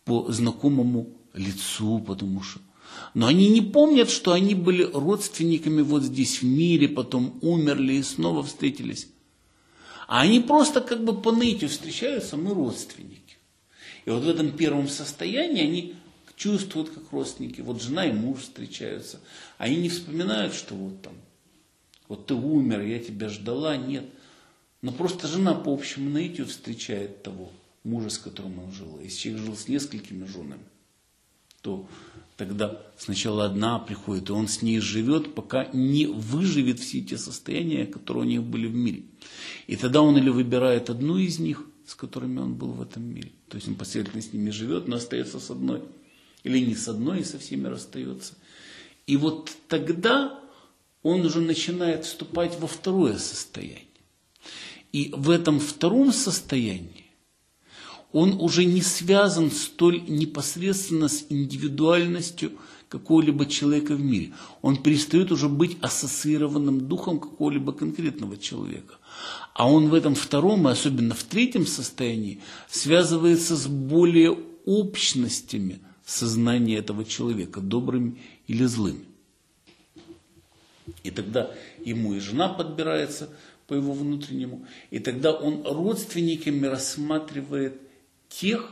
S1: по знакомому лицу, потому что... Но они не помнят, что они были родственниками вот здесь в мире, потом умерли и снова встретились. А они просто как бы по наитию встречаются, мы родственники. И вот в этом первом состоянии они чувствуют как родственники. Вот жена и муж встречаются. Они не вспоминают, что вот там, вот ты умер, я тебя ждала, нет. Но просто жена по общему наитию встречает того мужа, с которым он жил. Если человек жил с несколькими женами, то тогда сначала одна приходит, и он с ней живет, пока не выживет все те состояния, которые у них были в мире. И тогда он или выбирает одну из них, с которыми он был в этом мире, то есть он последовательно с ними живет, но остается с одной. Или не с одной, и со всеми расстается. И вот тогда он уже начинает вступать во второе состояние. И в этом втором состоянии он уже не связан столь непосредственно с индивидуальностью какого-либо человека в мире. Он перестает уже быть ассоциированным духом какого-либо конкретного человека. А он в этом втором, и особенно в третьем состоянии, связывается с более общностями сознания этого человека, добрыми или злыми. И тогда ему и жена подбирается по его внутреннему, и тогда он родственниками рассматривает тех,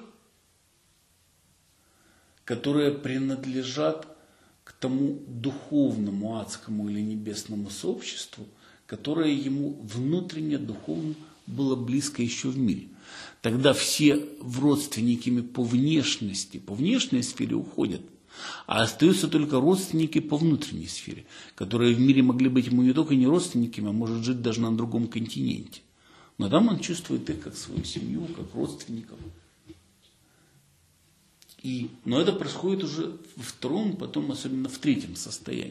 S1: которые принадлежат к тому духовному, адскому или небесному сообществу, которое ему внутренне, духовно было близко еще в мире. Тогда все родственниками по внешней сфере уходят, а остаются только родственники по внутренней сфере, которые в мире могли быть ему не только не родственниками, а может жить даже на другом континенте. Но там он чувствует их как свою семью, как родственников. Но это происходит уже во втором, потом особенно в третьем состоянии.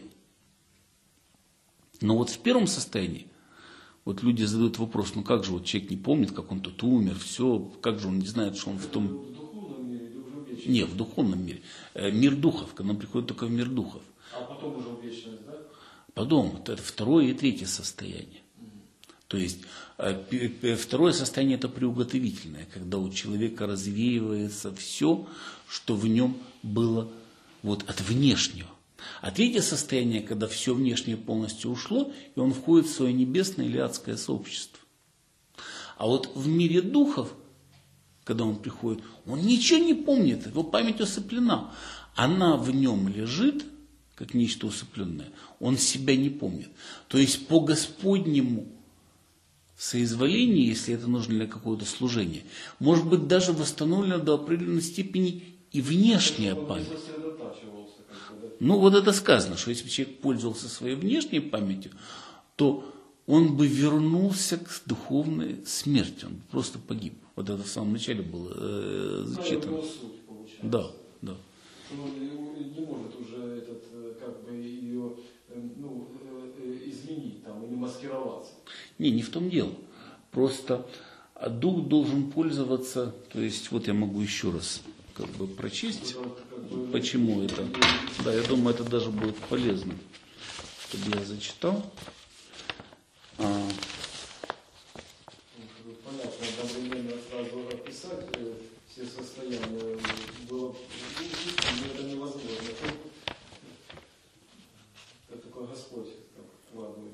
S1: Но вот в первом состоянии, вот люди задают вопрос, ну как же вот человек не помнит, как он тут умер, все, как же он не знает, что он в том...
S2: В духовном мире или уже в вечности?
S1: Не, в духовном мире. Мир духов, когда он приходит только в мир духов.
S2: А потом уже в вечность, да?
S1: Потом, это второе и третье состояние. То есть второе состояние это приуготовительное, когда у человека развеивается все, что в нем было вот от внешнего. А третье состояние, когда все внешнее полностью ушло, и он входит в свое небесное или адское сообщество. А вот в мире духов, когда он приходит, он ничего не помнит, его память усыплена. Она в нем лежит, как нечто усыпленное, он себя не помнит. То есть по Господнему соизволению, если это нужно для какого-то служения, может быть даже восстановлена до определенной степени и внешняя память. Ну вот это сказано, что если бы человек пользовался своей внешней памятью, то он бы вернулся к духовной смерти, он просто погиб. Вот это в самом начале было зачитано. Да, да.
S2: Он не может уже как бы ее изменить там, или маскироваться.
S1: Не в том дело. Просто дух должен пользоваться, то есть вот я могу еще раз как бы прочесть, почему это. Да, я думаю, это даже будет полезно, чтобы я зачитал.
S2: Понятно, одновременно сразу описать все состояния было это невозможно. Это только Господь вкладывает.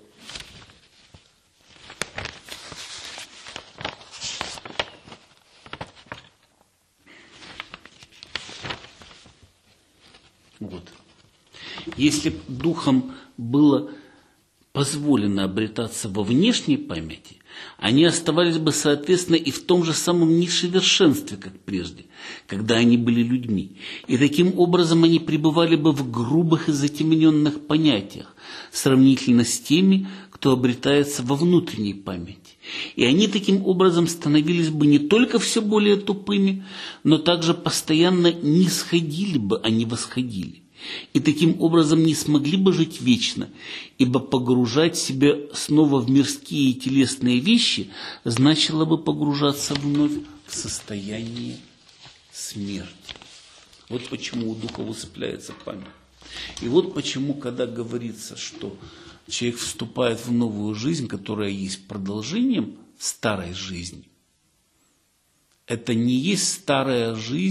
S1: Вот. Если бы духом было позволено обретаться во внешней памяти, они оставались бы, соответственно, и в том же самом несовершенстве, как прежде, когда они были людьми. И таким образом они пребывали бы в грубых и затемненных понятиях, сравнительно с теми, кто обретается во внутренней памяти. И они таким образом становились бы не только все более тупыми, но также постоянно не сходили бы, а не восходили. И таким образом не смогли бы жить вечно, ибо погружать себя снова в мирские и телесные вещи значило бы погружаться вновь в состояние смерти. Вот почему у духа усыпляется память. И вот почему, когда говорится, что человек вступает в новую жизнь, которая есть продолжением старой жизни, это не есть старая жизнь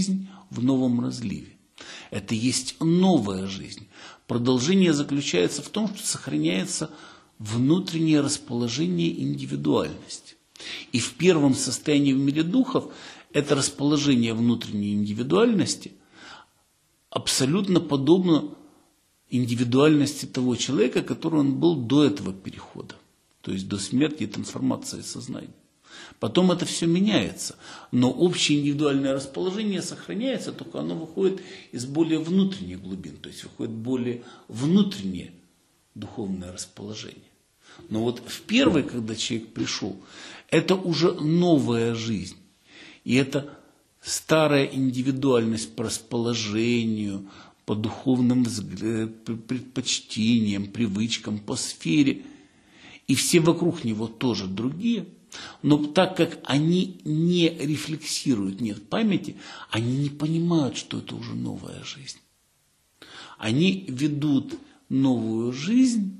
S1: в новом разливе. Это есть новая жизнь. Продолжение заключается в том, что сохраняется внутреннее расположение индивидуальности. И в первом состоянии в мире духов это расположение внутренней индивидуальности абсолютно подобно индивидуальности того человека, который он был до этого перехода, то есть до смерти и трансформации сознания. Потом это все меняется, но общее индивидуальное расположение сохраняется, только оно выходит из более внутренних глубин, то есть выходит более внутреннее духовное расположение. Но вот в первый, когда человек пришел, это уже новая жизнь. И это старая индивидуальность по расположению, по духовным предпочтениям, привычкам, по сфере. И все вокруг него тоже другие. Но так как они не рефлексируют, нет памяти, они не понимают, что это уже новая жизнь. Они ведут новую жизнь,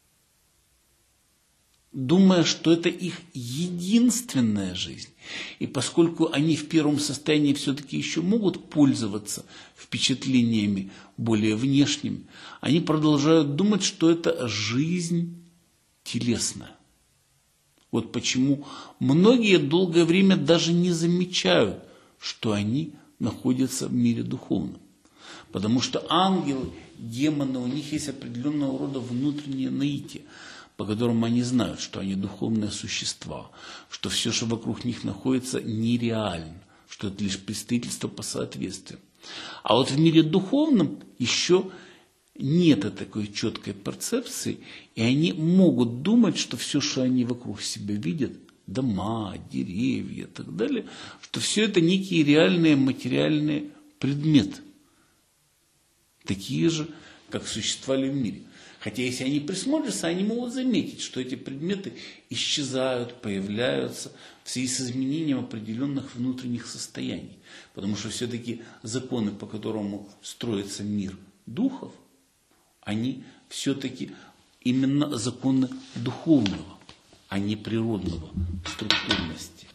S1: думая, что это их единственная жизнь. И поскольку они в первом состоянии все-таки еще могут пользоваться впечатлениями более внешними, они продолжают думать, что это жизнь телесная. Вот почему многие долгое время даже не замечают, что они находятся в мире духовном. Потому что ангелы, демоны, у них есть определенного рода внутреннее наитие, по которым они знают, что они духовные существа, что все, что вокруг них находится, нереально, что это лишь представительство по соответствию. А вот в мире духовном еще нет такой четкой перцепции, и они могут думать, что все, что они вокруг себя видят, дома, деревья и так далее, что все это некие реальные материальные предметы, такие же, как существовали в мире. Хотя если они присмотрятся, они могут заметить, что эти предметы исчезают, появляются в связи с изменением определенных внутренних состояний. Потому что все-таки законы, по которым строится мир духов, они все-таки именно законы духовного, а не природного структурности.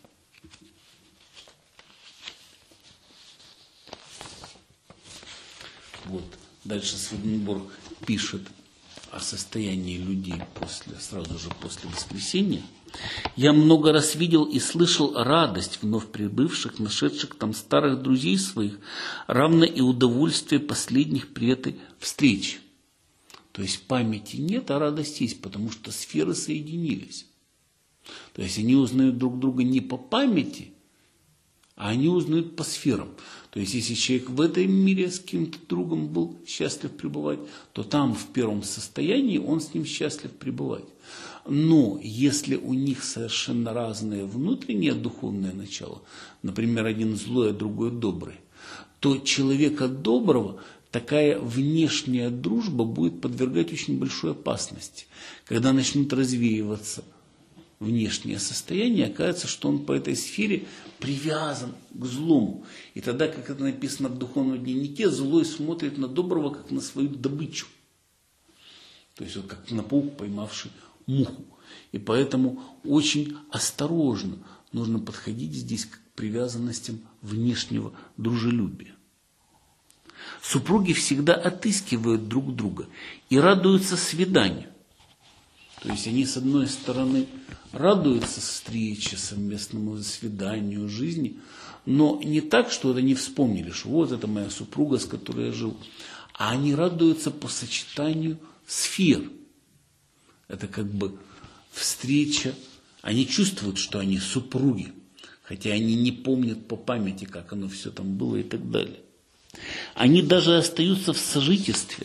S1: Вот. Дальше Сведенборг пишет о состоянии людей сразу же после воскресения. «Я много раз видел и слышал радость вновь прибывших, нашедших там старых друзей своих, равно и удовольствие последних при этой встрече». То есть памяти нет, а радость есть, потому что сферы соединились. То есть они узнают друг друга не по памяти, а они узнают по сферам. То есть если человек в этом мире с каким-то другом был счастлив пребывать, то там в первом состоянии он с ним счастлив пребывать. Но если у них совершенно разные внутренние духовные начала, например, один злой, а другой добрый, то человека доброго такая внешняя дружба будет подвергать очень большой опасности. Когда начнут развеиваться внешнее состояние, окажется, что он по этой сфере привязан к злому. И тогда, как это написано в духовном дневнике, злой смотрит на доброго, как на свою добычу. То есть, вот как на паук, поймавший муху. И поэтому очень осторожно нужно подходить здесь к привязанностям внешнего дружелюбия. Супруги всегда отыскивают друг друга и радуются свиданию. То есть они, с одной стороны, радуются встрече, совместному свиданию, жизни, но не так, что они вспомнили, что вот это моя супруга, с которой я жил, а они радуются по сочетанию сфер. Это как бы встреча, они чувствуют, что они супруги, хотя они не помнят по памяти, как оно все там было и так далее. Они даже остаются в сожительстве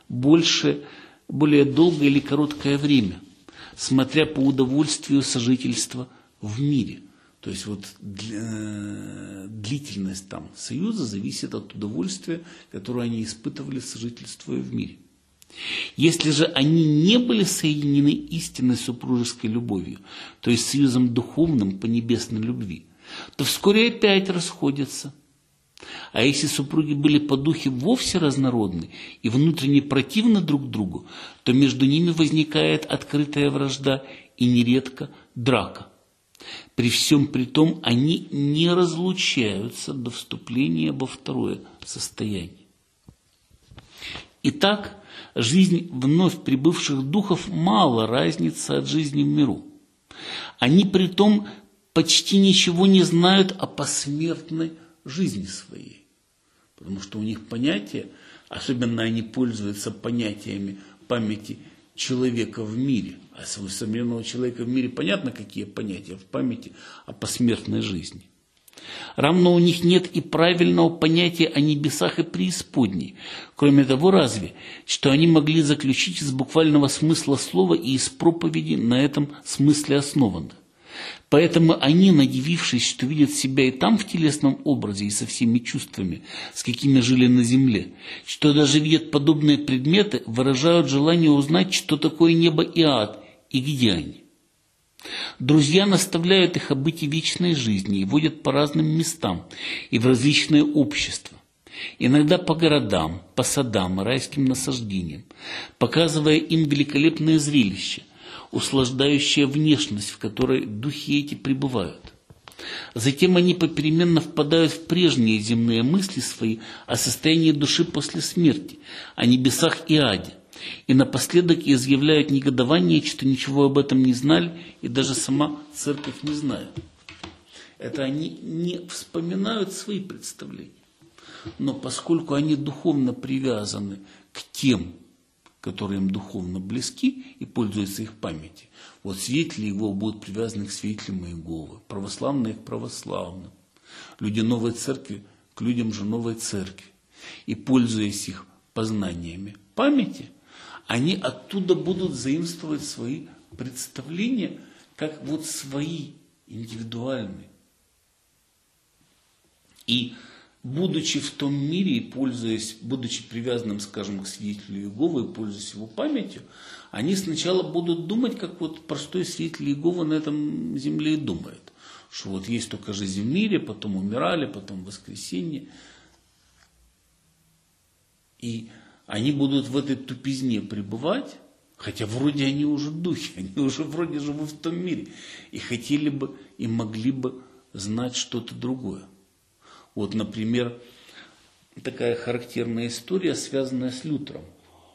S1: более долгое или короткое время, смотря по удовольствию сожительства в мире. То есть вот длительность там союза зависит от удовольствия, которое они испытывали, сожительствуя в мире. Если же они не были соединены истинной супружеской любовью, то есть союзом духовным по небесной любви, то вскоре опять расходятся. А если супруги были по духе вовсе разнородны и внутренне противны друг другу, то между ними возникает открытая вражда и нередко драка. При всем при том они не разлучаются до вступления во второе состояние. Итак, жизнь вновь прибывших духов мало разнится от жизни в миру. Они при том почти ничего не знают о посмертной жизни своей. Потому что у них понятие, особенно они пользуются понятиями памяти человека в мире. А у современного человека в мире понятно, какие понятия в памяти о посмертной жизни. Равно у них нет и правильного понятия о небесах и преисподней. Кроме того, разве, что они могли заключить из буквального смысла слова и из проповеди на этом смысле основанных. Поэтому они, надивившись, что видят себя и там в телесном образе и со всеми чувствами, с какими жили на земле, что даже видят подобные предметы, выражают желание узнать, что такое небо и ад, и где они. Друзья наставляют их о бытии вечной жизни и водят по разным местам и в различные общества. Иногда по городам, по садам и райским насаждениям, показывая им великолепное зрелище, услаждающее внешность, в которой духи эти пребывают. Затем они попеременно впадают в прежние земные мысли свои о состоянии души после смерти, о небесах и аде, и напоследок изъявляют негодование, что ничего об этом не знали, и даже сама церковь не знает. Это они не вспоминают свои представления. Но поскольку они духовно привязаны к тем, которые им духовно близки и пользуются их памятью, вот свидетели Иеговы будут привязаны к свидетелям Иеговы, православные к православным, люди новой церкви к людям же новой церкви. И пользуясь их познаниями памяти, они оттуда будут заимствовать свои представления, как вот свои, индивидуальные. И будучи в том мире и пользуясь, будучи привязанным, скажем, к свидетелю Иеговы и пользуясь его памятью, они сначала будут думать, как вот простой свидетель Иеговы на этом земле и думает, что вот есть только жизнь в мире, потом умирали, потом воскресенье. И они будут в этой тупизне пребывать, хотя вроде они уже духи, они уже вроде живут в том мире, и хотели бы, и могли бы знать что-то другое. Вот, например, такая характерная история, связанная с Лютером.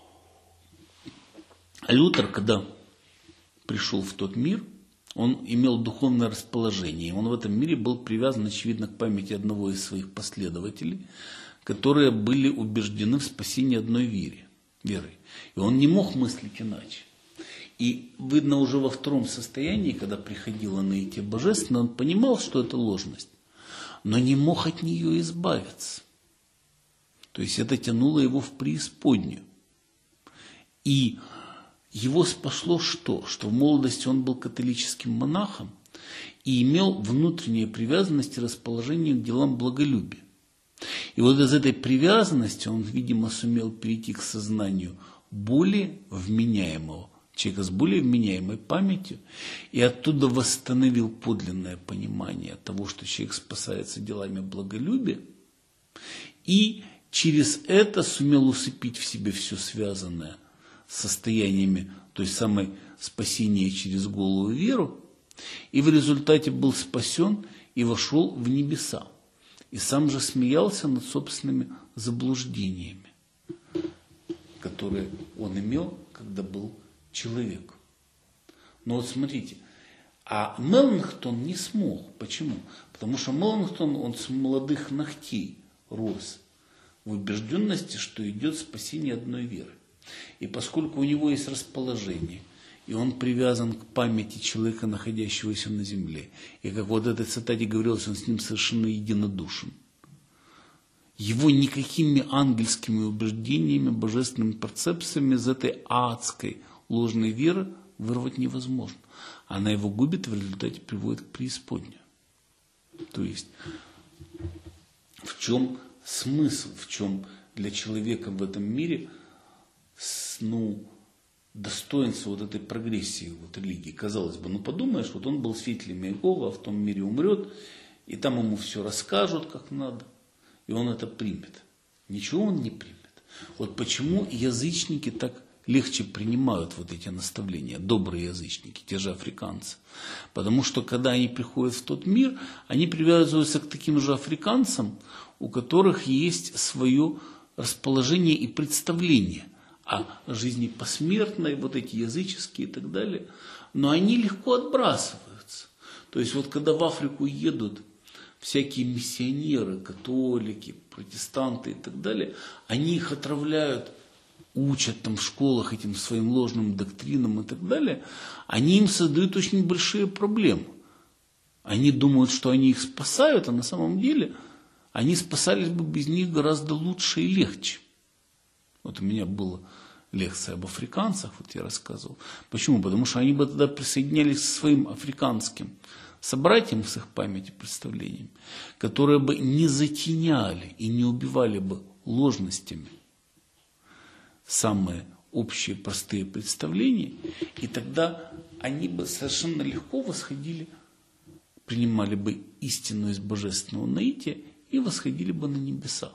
S1: Лютер, когда пришел в тот мир, он имел духовное расположение. Он в этом мире был привязан, очевидно, к памяти одного из своих последователей, которые были убеждены в спасении одной верой. И он не мог мыслить иначе. И видно уже во втором состоянии, когда приходило наитие божественное, он понимал, что это ложность, но не мог от нее избавиться. То есть это тянуло его в преисподнюю. И его спасло что? Что в молодости он был католическим монахом и имел внутренние привязанности и расположение к делам благолюбия. И вот из этой привязанности он, видимо, сумел перейти к сознанию более вменяемого, человека с более вменяемой памятью, и оттуда восстановил подлинное понимание того, что человек спасается делами благолюбия, и через это сумел усыпить в себе все связанное с состояниями той самой спасения через голую веру, и в результате был спасен и вошел в небеса. И сам же смеялся над собственными заблуждениями, которые он имел, когда был человек. Но вот смотрите, а Меланхтон не смог. Почему? Потому что Меланхтон, он с молодых ногтей рос в убежденности, что идет спасение одной веры. И поскольку у него есть расположение, и он привязан к памяти человека, находящегося на земле, и как вот в этой цитате говорилось, он с ним совершенно единодушен. Его никакими ангельскими убеждениями, божественными перцепциями из этой адской ложной веры вырвать невозможно. Она его губит и в результате приводит к преисподней. То есть, в чем смысл, в чем для человека в этом мире, достоинство вот этой прогрессии вот религии. Казалось бы, подумаешь, вот он был свидетелем Иеговы, а в том мире умрет, и там ему все расскажут, как надо, и он это примет. Ничего он не примет. Вот почему язычники так легче принимают вот эти наставления, добрые язычники, те же африканцы. Потому что когда они приходят в тот мир, они привязываются к таким же африканцам, у которых есть свое расположение и представление о жизни посмертной, вот эти языческие и так далее. Но они легко отбрасываются. То есть вот когда в Африку едут всякие миссионеры, католики, протестанты и так далее, они их отравляют, учат там в школах этим своим ложным доктринам и так далее, они им создают очень большие проблемы. Они думают, что они их спасают, а на самом деле они спасались бы без них гораздо лучше и легче. Вот у меня была лекция об африканцах, вот я рассказывал. Почему? Потому что они бы тогда присоединялись к своим африканским собратьям с их памятью, представлениями, которые бы не затеняли и не убивали бы ложностями самые общие простые представления, и тогда они бы совершенно легко восходили, принимали бы истину из божественного наития и восходили бы на небеса.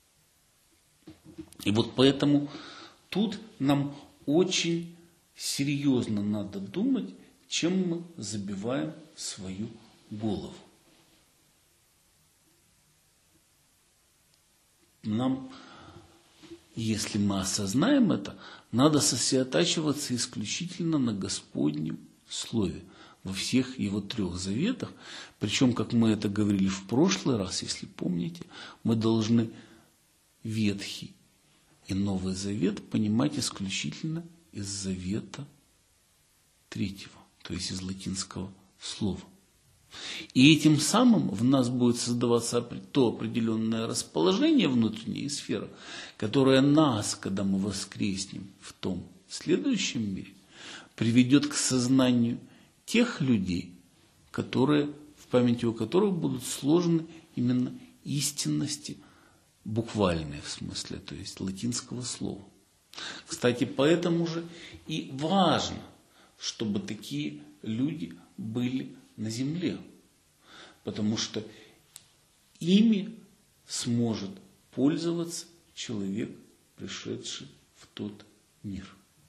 S1: И вот поэтому тут нам очень серьезно надо думать, чем мы забиваем свою голову. Нам, если мы осознаем это, надо сосредотачиваться исключительно на Господнем Слове, во всех его 3 заветах. Причем, как мы это говорили в прошлый раз, если помните, мы должны Ветхий и Новый Завет понимать исключительно из Завета 3, то есть из латинского слова. И этим самым в нас будет создаваться то определенное расположение внутренней сферы, которое нас, когда мы воскреснем в том следующем мире, приведет к сознанию тех людей, которые, в памяти у которых будут сложены именно истинности, буквальные в смысле, то есть латинского слова. Кстати, поэтому же и важно, чтобы такие люди были на земле, потому что ими сможет пользоваться человек, пришедший в тот мир.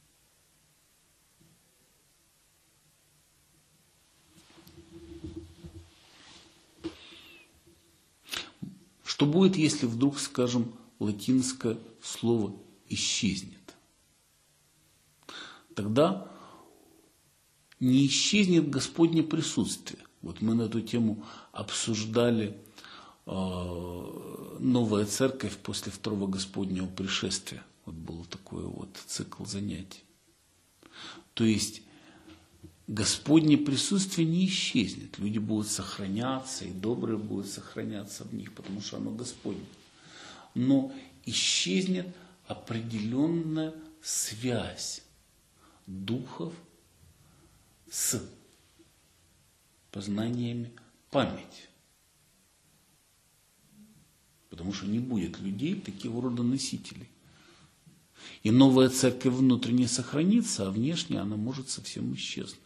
S1: Что будет, если вдруг, скажем, латинское слово исчезнет? Тогда не исчезнет Господне присутствие. Вот мы на эту тему обсуждали новая церковь после 2-го Господнего пришествия. Вот был такой вот цикл занятий. То есть Господне присутствие не исчезнет. Люди будут сохраняться, и добрые будут сохраняться в них, потому что оно Господне. Но исчезнет определенная связь духов с познаниями памяти. Потому что не будет людей такого рода носителей. И новая церковь внутренне сохранится, а внешне она может совсем исчезнуть.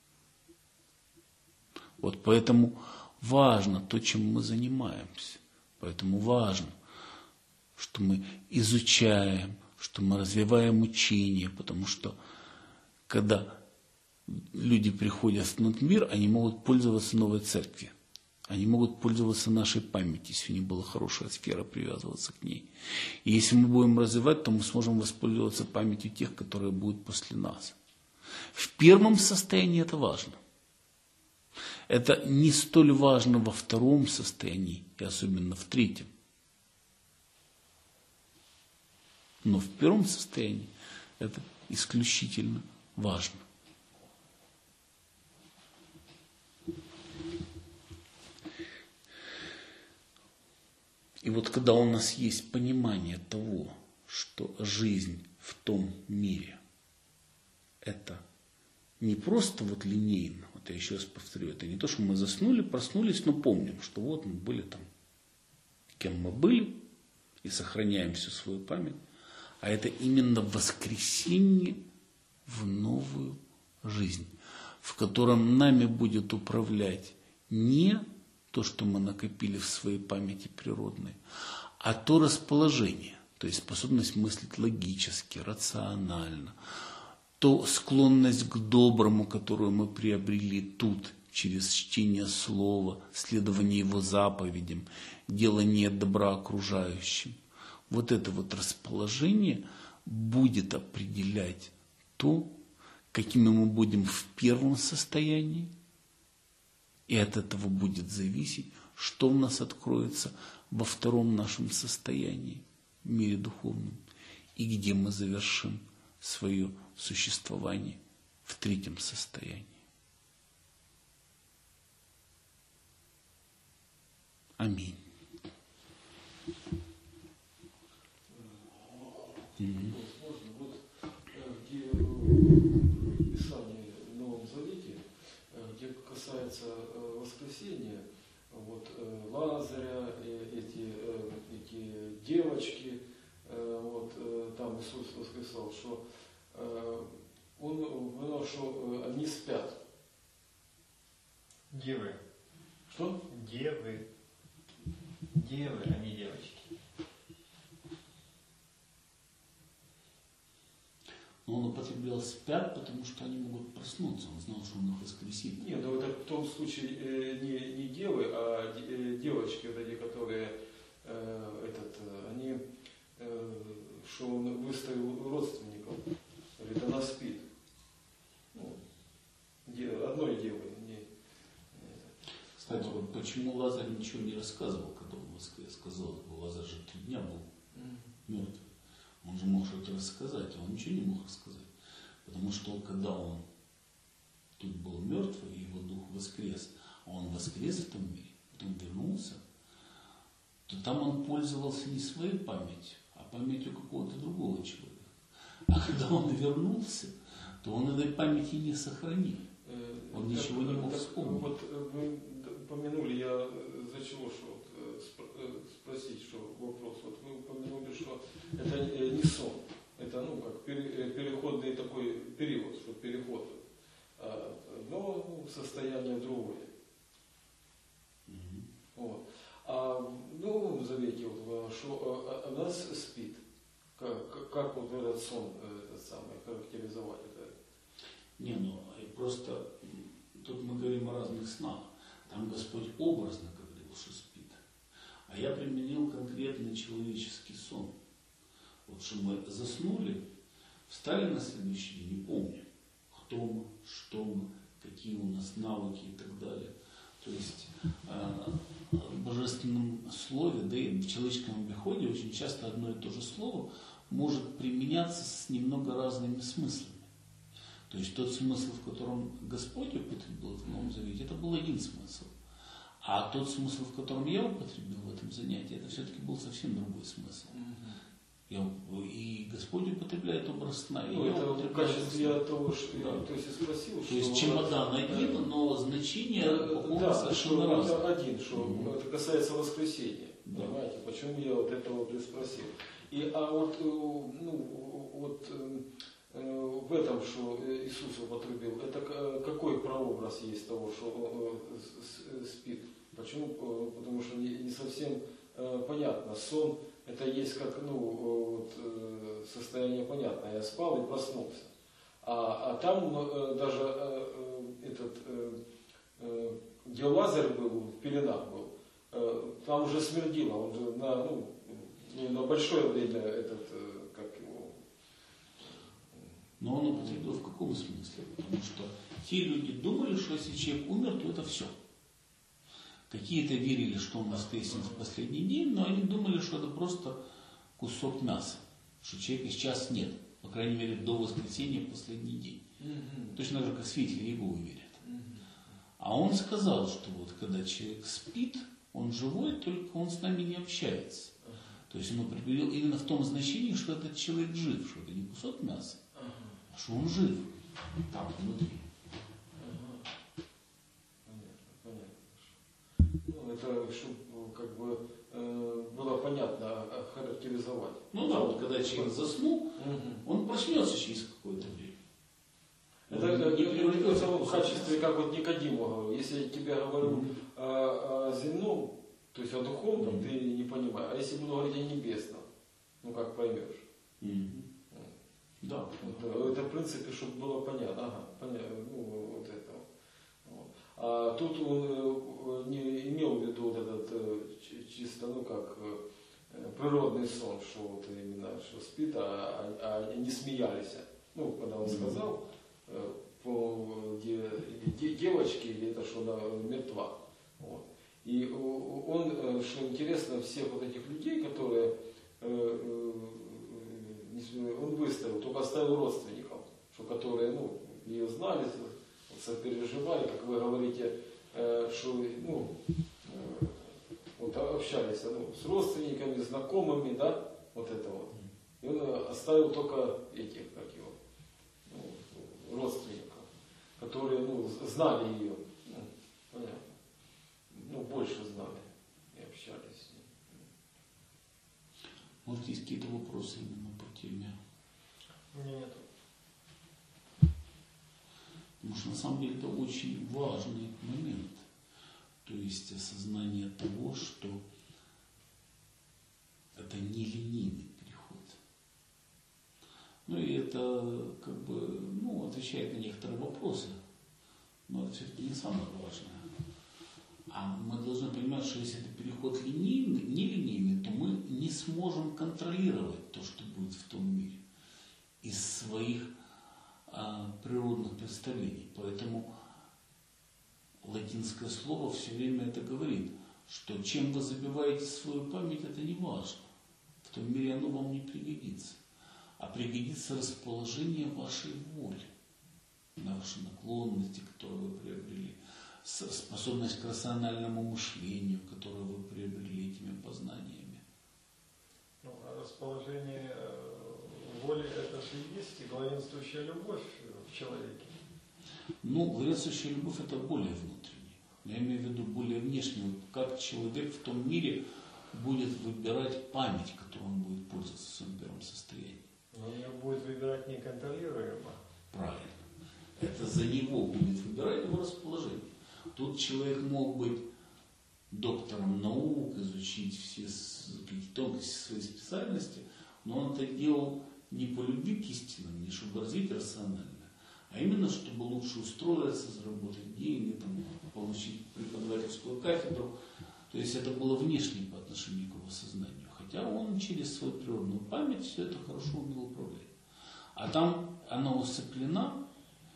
S1: Вот поэтому важно то, чем мы занимаемся. Поэтому важно, что мы изучаем, что мы развиваем учение, потому что когда люди приходят в этот мир, они могут пользоваться новой церковью. Они могут пользоваться нашей памятью, если у них была хорошая сфера, привязываться к ней. И если мы будем развивать, то мы сможем воспользоваться памятью тех, которые будут после нас. В первом состоянии это важно. Это не столь важно во втором состоянии, и особенно в 3. Но в первом состоянии это исключительно важно. И вот когда у нас есть понимание того, что жизнь в том мире это не просто вот линейно, вот я еще раз повторю, это не то, что мы заснули, проснулись, но помним, что вот мы были там, кем мы были, и сохраняем всю свою память, а это именно воскресение в новую жизнь, в котором нами будет управлять не то, что мы накопили в своей памяти природной, а то расположение, то есть способность мыслить логически, рационально, то склонность к доброму, которую мы приобрели тут, через чтение слова, следование его заповедям, делание добра окружающим. Вот это вот расположение будет определять то, какими мы будем в первом состоянии, и от этого будет зависеть, что у нас откроется во втором нашем состоянии, в мире духовном, и где мы завершим свое существование в третьем состоянии. Аминь.
S2: Возможно, вот где в Писании в Новом Завете, где касается воскресения, вот Лазаря, эти девочки, вот там Иисус воскресал, что он понял, что они спят.
S3: Девы.
S2: Что?
S3: Девы. Девы, а не девочки.
S1: Но он употреблял спят, потому что они могут проснуться. Он знал, что он их воскресит.
S2: Нет, ну это в том случае не девы, а девочки, вот эти, которые они, что он выставил родственников, говорит, она спит. Ну, одной девы.
S1: Кстати, вот почему Лазарь ничего не рассказывал, когда он воскрес? Казалось бы, Лазарь же 3 дня был мертв. Он же мог что-то рассказать, а он ничего не мог рассказать. Потому что когда он тут был мертв, и его дух воскрес, а он воскрес в том мире, потом вернулся, то там он пользовался не своей памятью, а памятью какого-то другого человека. А когда он вернулся, то он этой памяти не сохранил. Он ничего не мог вспомнить.
S2: Вот вы упомянули, я за чего спросить, что вопрос. Вот вы упомянули, что это не сон, это как переходный такой период, что переход, но состояние другое. Вот. А в Новом Завете, вот, что нас спит, как вот этот сон этот самый характеризовать это?
S1: Не, просто тут мы говорим о разных снах. Там Господь образно говорил, что спит. А я применил конкретный человеческий сон. Вот что мы заснули, встали на следующий день, не помню, кто мы, что мы, какие у нас навыки и так далее. То есть в божественном слове, да и в человеческом обиходе очень часто одно и то же слово может применяться с немного разными смыслами. То есть тот смысл, в котором Господь употребил в Новом Завете, это был один смысл. А тот смысл, в котором я употребил в этом занятии, это все-таки был совсем другой смысл. И Господь употребляет образ сна.
S2: Это в качестве того, что
S1: да.
S2: То есть я спросил,
S1: то есть чемодан один, но значение совершенно разное.
S2: Это один, что это касается воскресения. Да. Понимаете, почему я вот это вот и спросил. В этом, что Иисус употребил, это какой прообраз есть того, что спит? Почему? Потому что не совсем понятно. Сон это есть как состояние понятное. Я спал и проснулся. А там даже где Лазарь был, в пеленах был, там уже смердило, он же на большое время
S1: Но он употребил в каком смысле? Потому что те люди думали, что если человек умер, то это все. Какие-то верили, что он воскреснет в последний день, но они думали, что это просто кусок мяса, что человека сейчас нет, по крайней мере, до воскресения в последний день. Точно так же, как свидетели Иеговы верят. А он сказал, что вот когда человек спит, он живой, только он с нами не общается. То есть он определил именно в том значении, что этот человек жив, что это не кусок мяса, а что он жив там, внутри.
S2: Понятно. Это чтобы было понятно характеризовать.
S1: Ну да, вот когда человек заснул, он проснется через какое-то время.
S2: Это не превратится в качестве, как вот Никодиму говорю. Если я тебе говорю о земном, то есть о духовном, ты не понимаешь. А если буду говорить о небесном, ну как поймешь.
S1: Да.
S2: Это в принципе, чтобы было понятно. Ага, понятно, ну вот это. Вот. А тут он не имел в виду вот этот чисто, ну как природный сон, что вот именно что спит, а не смеялись. Ну, когда он сказал по девочке, или это что она мертва. Вот. И он, что интересно, всех вот этих людей, которые он выставил, только оставил родственникам, что которые, ну, ее знали, сопереживали, как вы говорите, что, ну, вот общались, ну, с родственниками, знакомыми, да, вот это вот. И он оставил только этих, как его, ну, родственников, которые, ну, знали ее, ну, понятно, ну, больше знали и общались с ней.
S1: Может, есть какие-то вопросы именно по теме?
S3: У меня нету.
S1: Потому что на самом деле это очень важный момент. То есть осознание того, что это не линейный переход. Ну и это как бы, ну, отвечает на некоторые вопросы, но это все-таки не самое важное. А мы должны понимать, что если это переход линейный, нелинейный, то мы не сможем контролировать то, что будет в том мире из своих природных представлений. Поэтому латинское слово все время это говорит, что чем вы забиваете свою память, это не важно. В том мире оно вам не пригодится. А пригодится расположение вашей воли, ваши наклонности, которые вы приобрели, способность к рациональному мышлению, которую вы приобрели этими познаниями.
S3: Ну, а расположение воли – это же и есть главенствующая любовь в человеке.
S1: Ну, главенствующая любовь – это более внутренняя. Я имею в виду более внешнюю, как человек в том мире будет выбирать память, которой он будет пользоваться в своем первом состоянии.
S3: Но он ее будет выбирать неконтролируемо.
S1: Правильно. Это за него будет выбирать его расположение. Тут человек мог быть доктором наук, изучить все тонкости своей специальности, но он это делал не по любви к истинам, не чтобы развить рационально, а именно, чтобы лучше устроиться, заработать деньги, там, получить преподавательскую кафедру. То есть это было внешне по отношению к его сознанию. Хотя он через свою природную память все это хорошо умел управлять. А там она усыплена,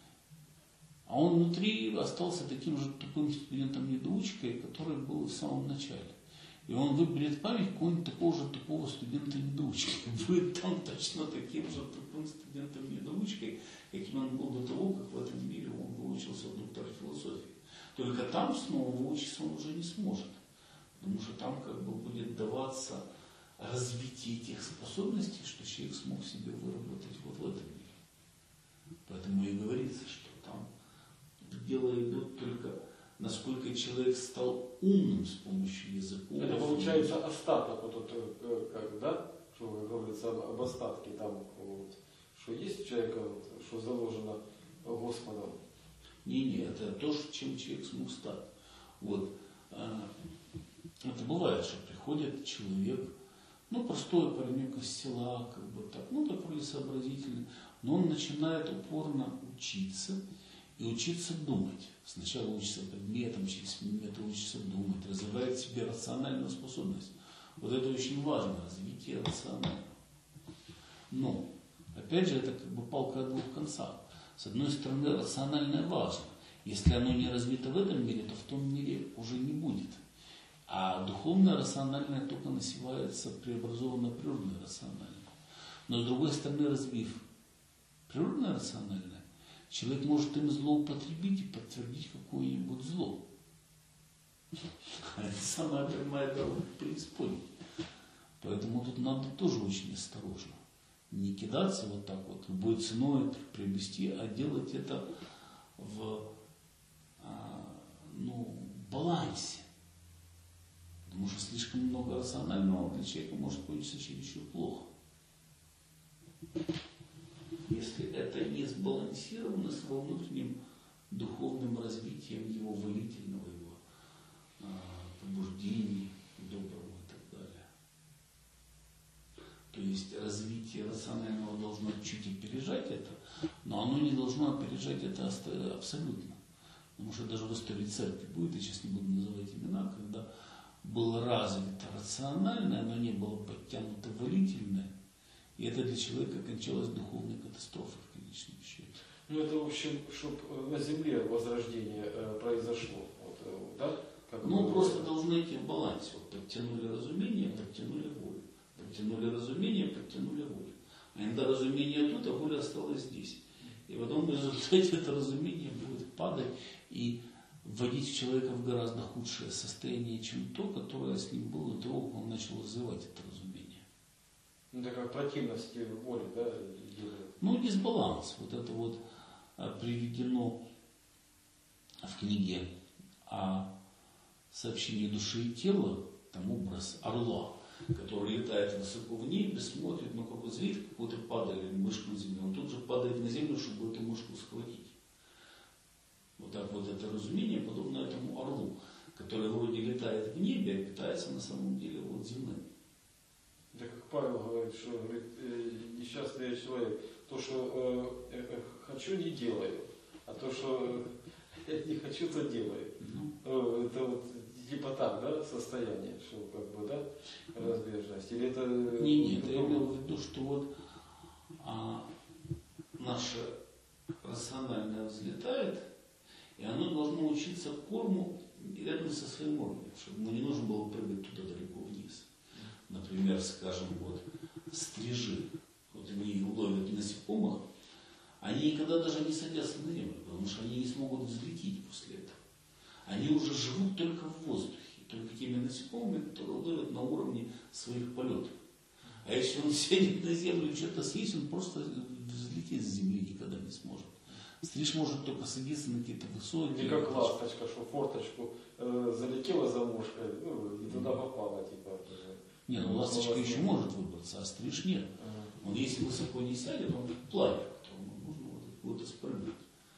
S1: а он внутри остался таким же тупым студентом-недоучкой, который был в самом начале. И он выберет память какого-нибудь такого же тупого студента-недоучки. Будет там точно таким же тупым студентом-недоучкой, каким он был до того, как в этом мире он выучился в доктора философии. Только там снова выучиться он уже не сможет. Потому что там как бы будет даваться развитие тех способностей, что человек смог себе выработать вот в этом мире. Поэтому и говорится, что там дело идет только, насколько человек стал умным с помощью языка.
S2: Это получается остаток, вот это, как, да, что говорится об остатке там, вот, что есть у человека, вот, что заложено Господом.
S1: Не, это то, чем человек смог стать. Вот. Это бывает, что приходит человек, ну, простой паренек из села, как бы так, ну, такой сообразительный, но он начинает упорно учиться и учиться думать. Сначала учится предметом, через предметы учится думать, развивает в себе рациональную способность. Вот это очень важно, развитие рационального. Но, опять же, это как бы палка о двух концах. С одной стороны, рациональное важно. Если оно не развито в этом мире, то в том мире уже не будет. А духовное рациональное только насевается преобразованное природное рациональное. Но с другой стороны, развив природное рациональное, человек может им злоупотребить и подтвердить какое-нибудь зло. Это самая прямая дорога к преисподней. Поэтому тут надо тоже очень осторожно. Не кидаться вот так вот, любой ценой приобрести, а делать это в балансе. Потому что слишком много рационального для человека может кончиться чересчур плохо. Если это не сбалансировано с его внутренним духовным развитием его волительного, его побуждений доброго и так далее. То есть развитие рационального должно чуть опережать это, но оно не должно опережать это абсолютно. Потому что даже в истории церкви будет, я сейчас не буду называть имена, когда было развито рациональное, но не было подтянуто волительное, и это для человека кончалось духовной катастрофой в конечном счете.
S2: Ну это, в общем, чтобы на земле возрождение произошло. Вот, да? Как
S1: Просто должны идти в балансе. Вот подтянули разумение, подтянули волю. Подтянули разумение, подтянули волю. А иногда разумение тут, а воля осталась здесь. И потом в результате это разумение будет падать и вводить человека в гораздо худшее состояние, чем то, которое с ним было до того, как он начал развивать это разумение.
S2: Ну, это как противность воли, да?
S1: Дисбаланс. Вот это вот приведено в книге о сообщении души и тела, там образ орла, который летает высоко в небе, смотрит, как зритель какой-то падает, или мышку на землю, он тут же падает на землю, чтобы эту мышку схватить. Вот так вот это разумение подобно этому орлу, который вроде летает в небе, а питается на самом деле вот земным.
S2: Да как Павел говорит, что несчастный человек, то, что хочу, не делаю, а то, что не хочу, то делаю. Это вот типа так, да, состояние, что как бы, да, разбежность. Или это...
S1: Нет, я имел в виду, что вот наше рациональное взлетает, и оно должно учиться корму рядом со своим уровнем, чтобы ему не нужно было прыгать туда далеко вниз. Например, скажем, вот стрижи, вот они ловят насекомых, они никогда даже не садятся на землю, потому что они не смогут взлететь после этого. Они уже живут только в воздухе, только теми насекомыми, которые ловят на уровне своих полетов. А если он сядет на землю и что-то съесть, он просто взлететь с земли никогда не сможет. Стриж может только садиться на какие-то высокие...
S2: Не как ласточка, что форточку залетела за мушкой, и туда попала, типа.
S1: Нет, ласточка еще может выбраться, а стриж нет. Он если высоко не сядет, он как плавер, которому нужно вот откуда-то спрыгнуть.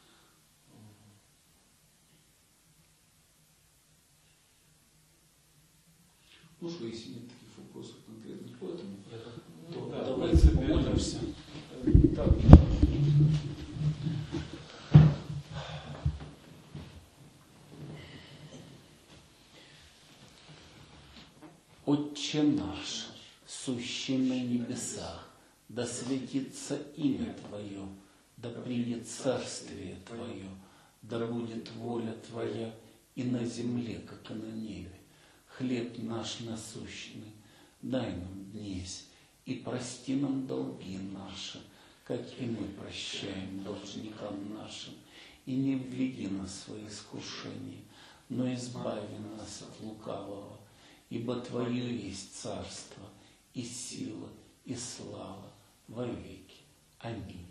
S1: Ну что, если нет таких вопросов конкретно по этому, то
S2: Да,
S1: давайте помолимся.
S2: Так.
S1: Отче наш, сущий на небесах, да светится имя Твое, да придет царствие Твое, да будет воля Твоя и на земле, как и на небе. Хлеб наш насущный дай нам днесь, и прости нам долги наши, как и мы прощаем должникам нашим, и не введи нас в свои искушения, но избави нас от лукавого, ибо Твое есть царство, и сила, и слава во веки. Аминь.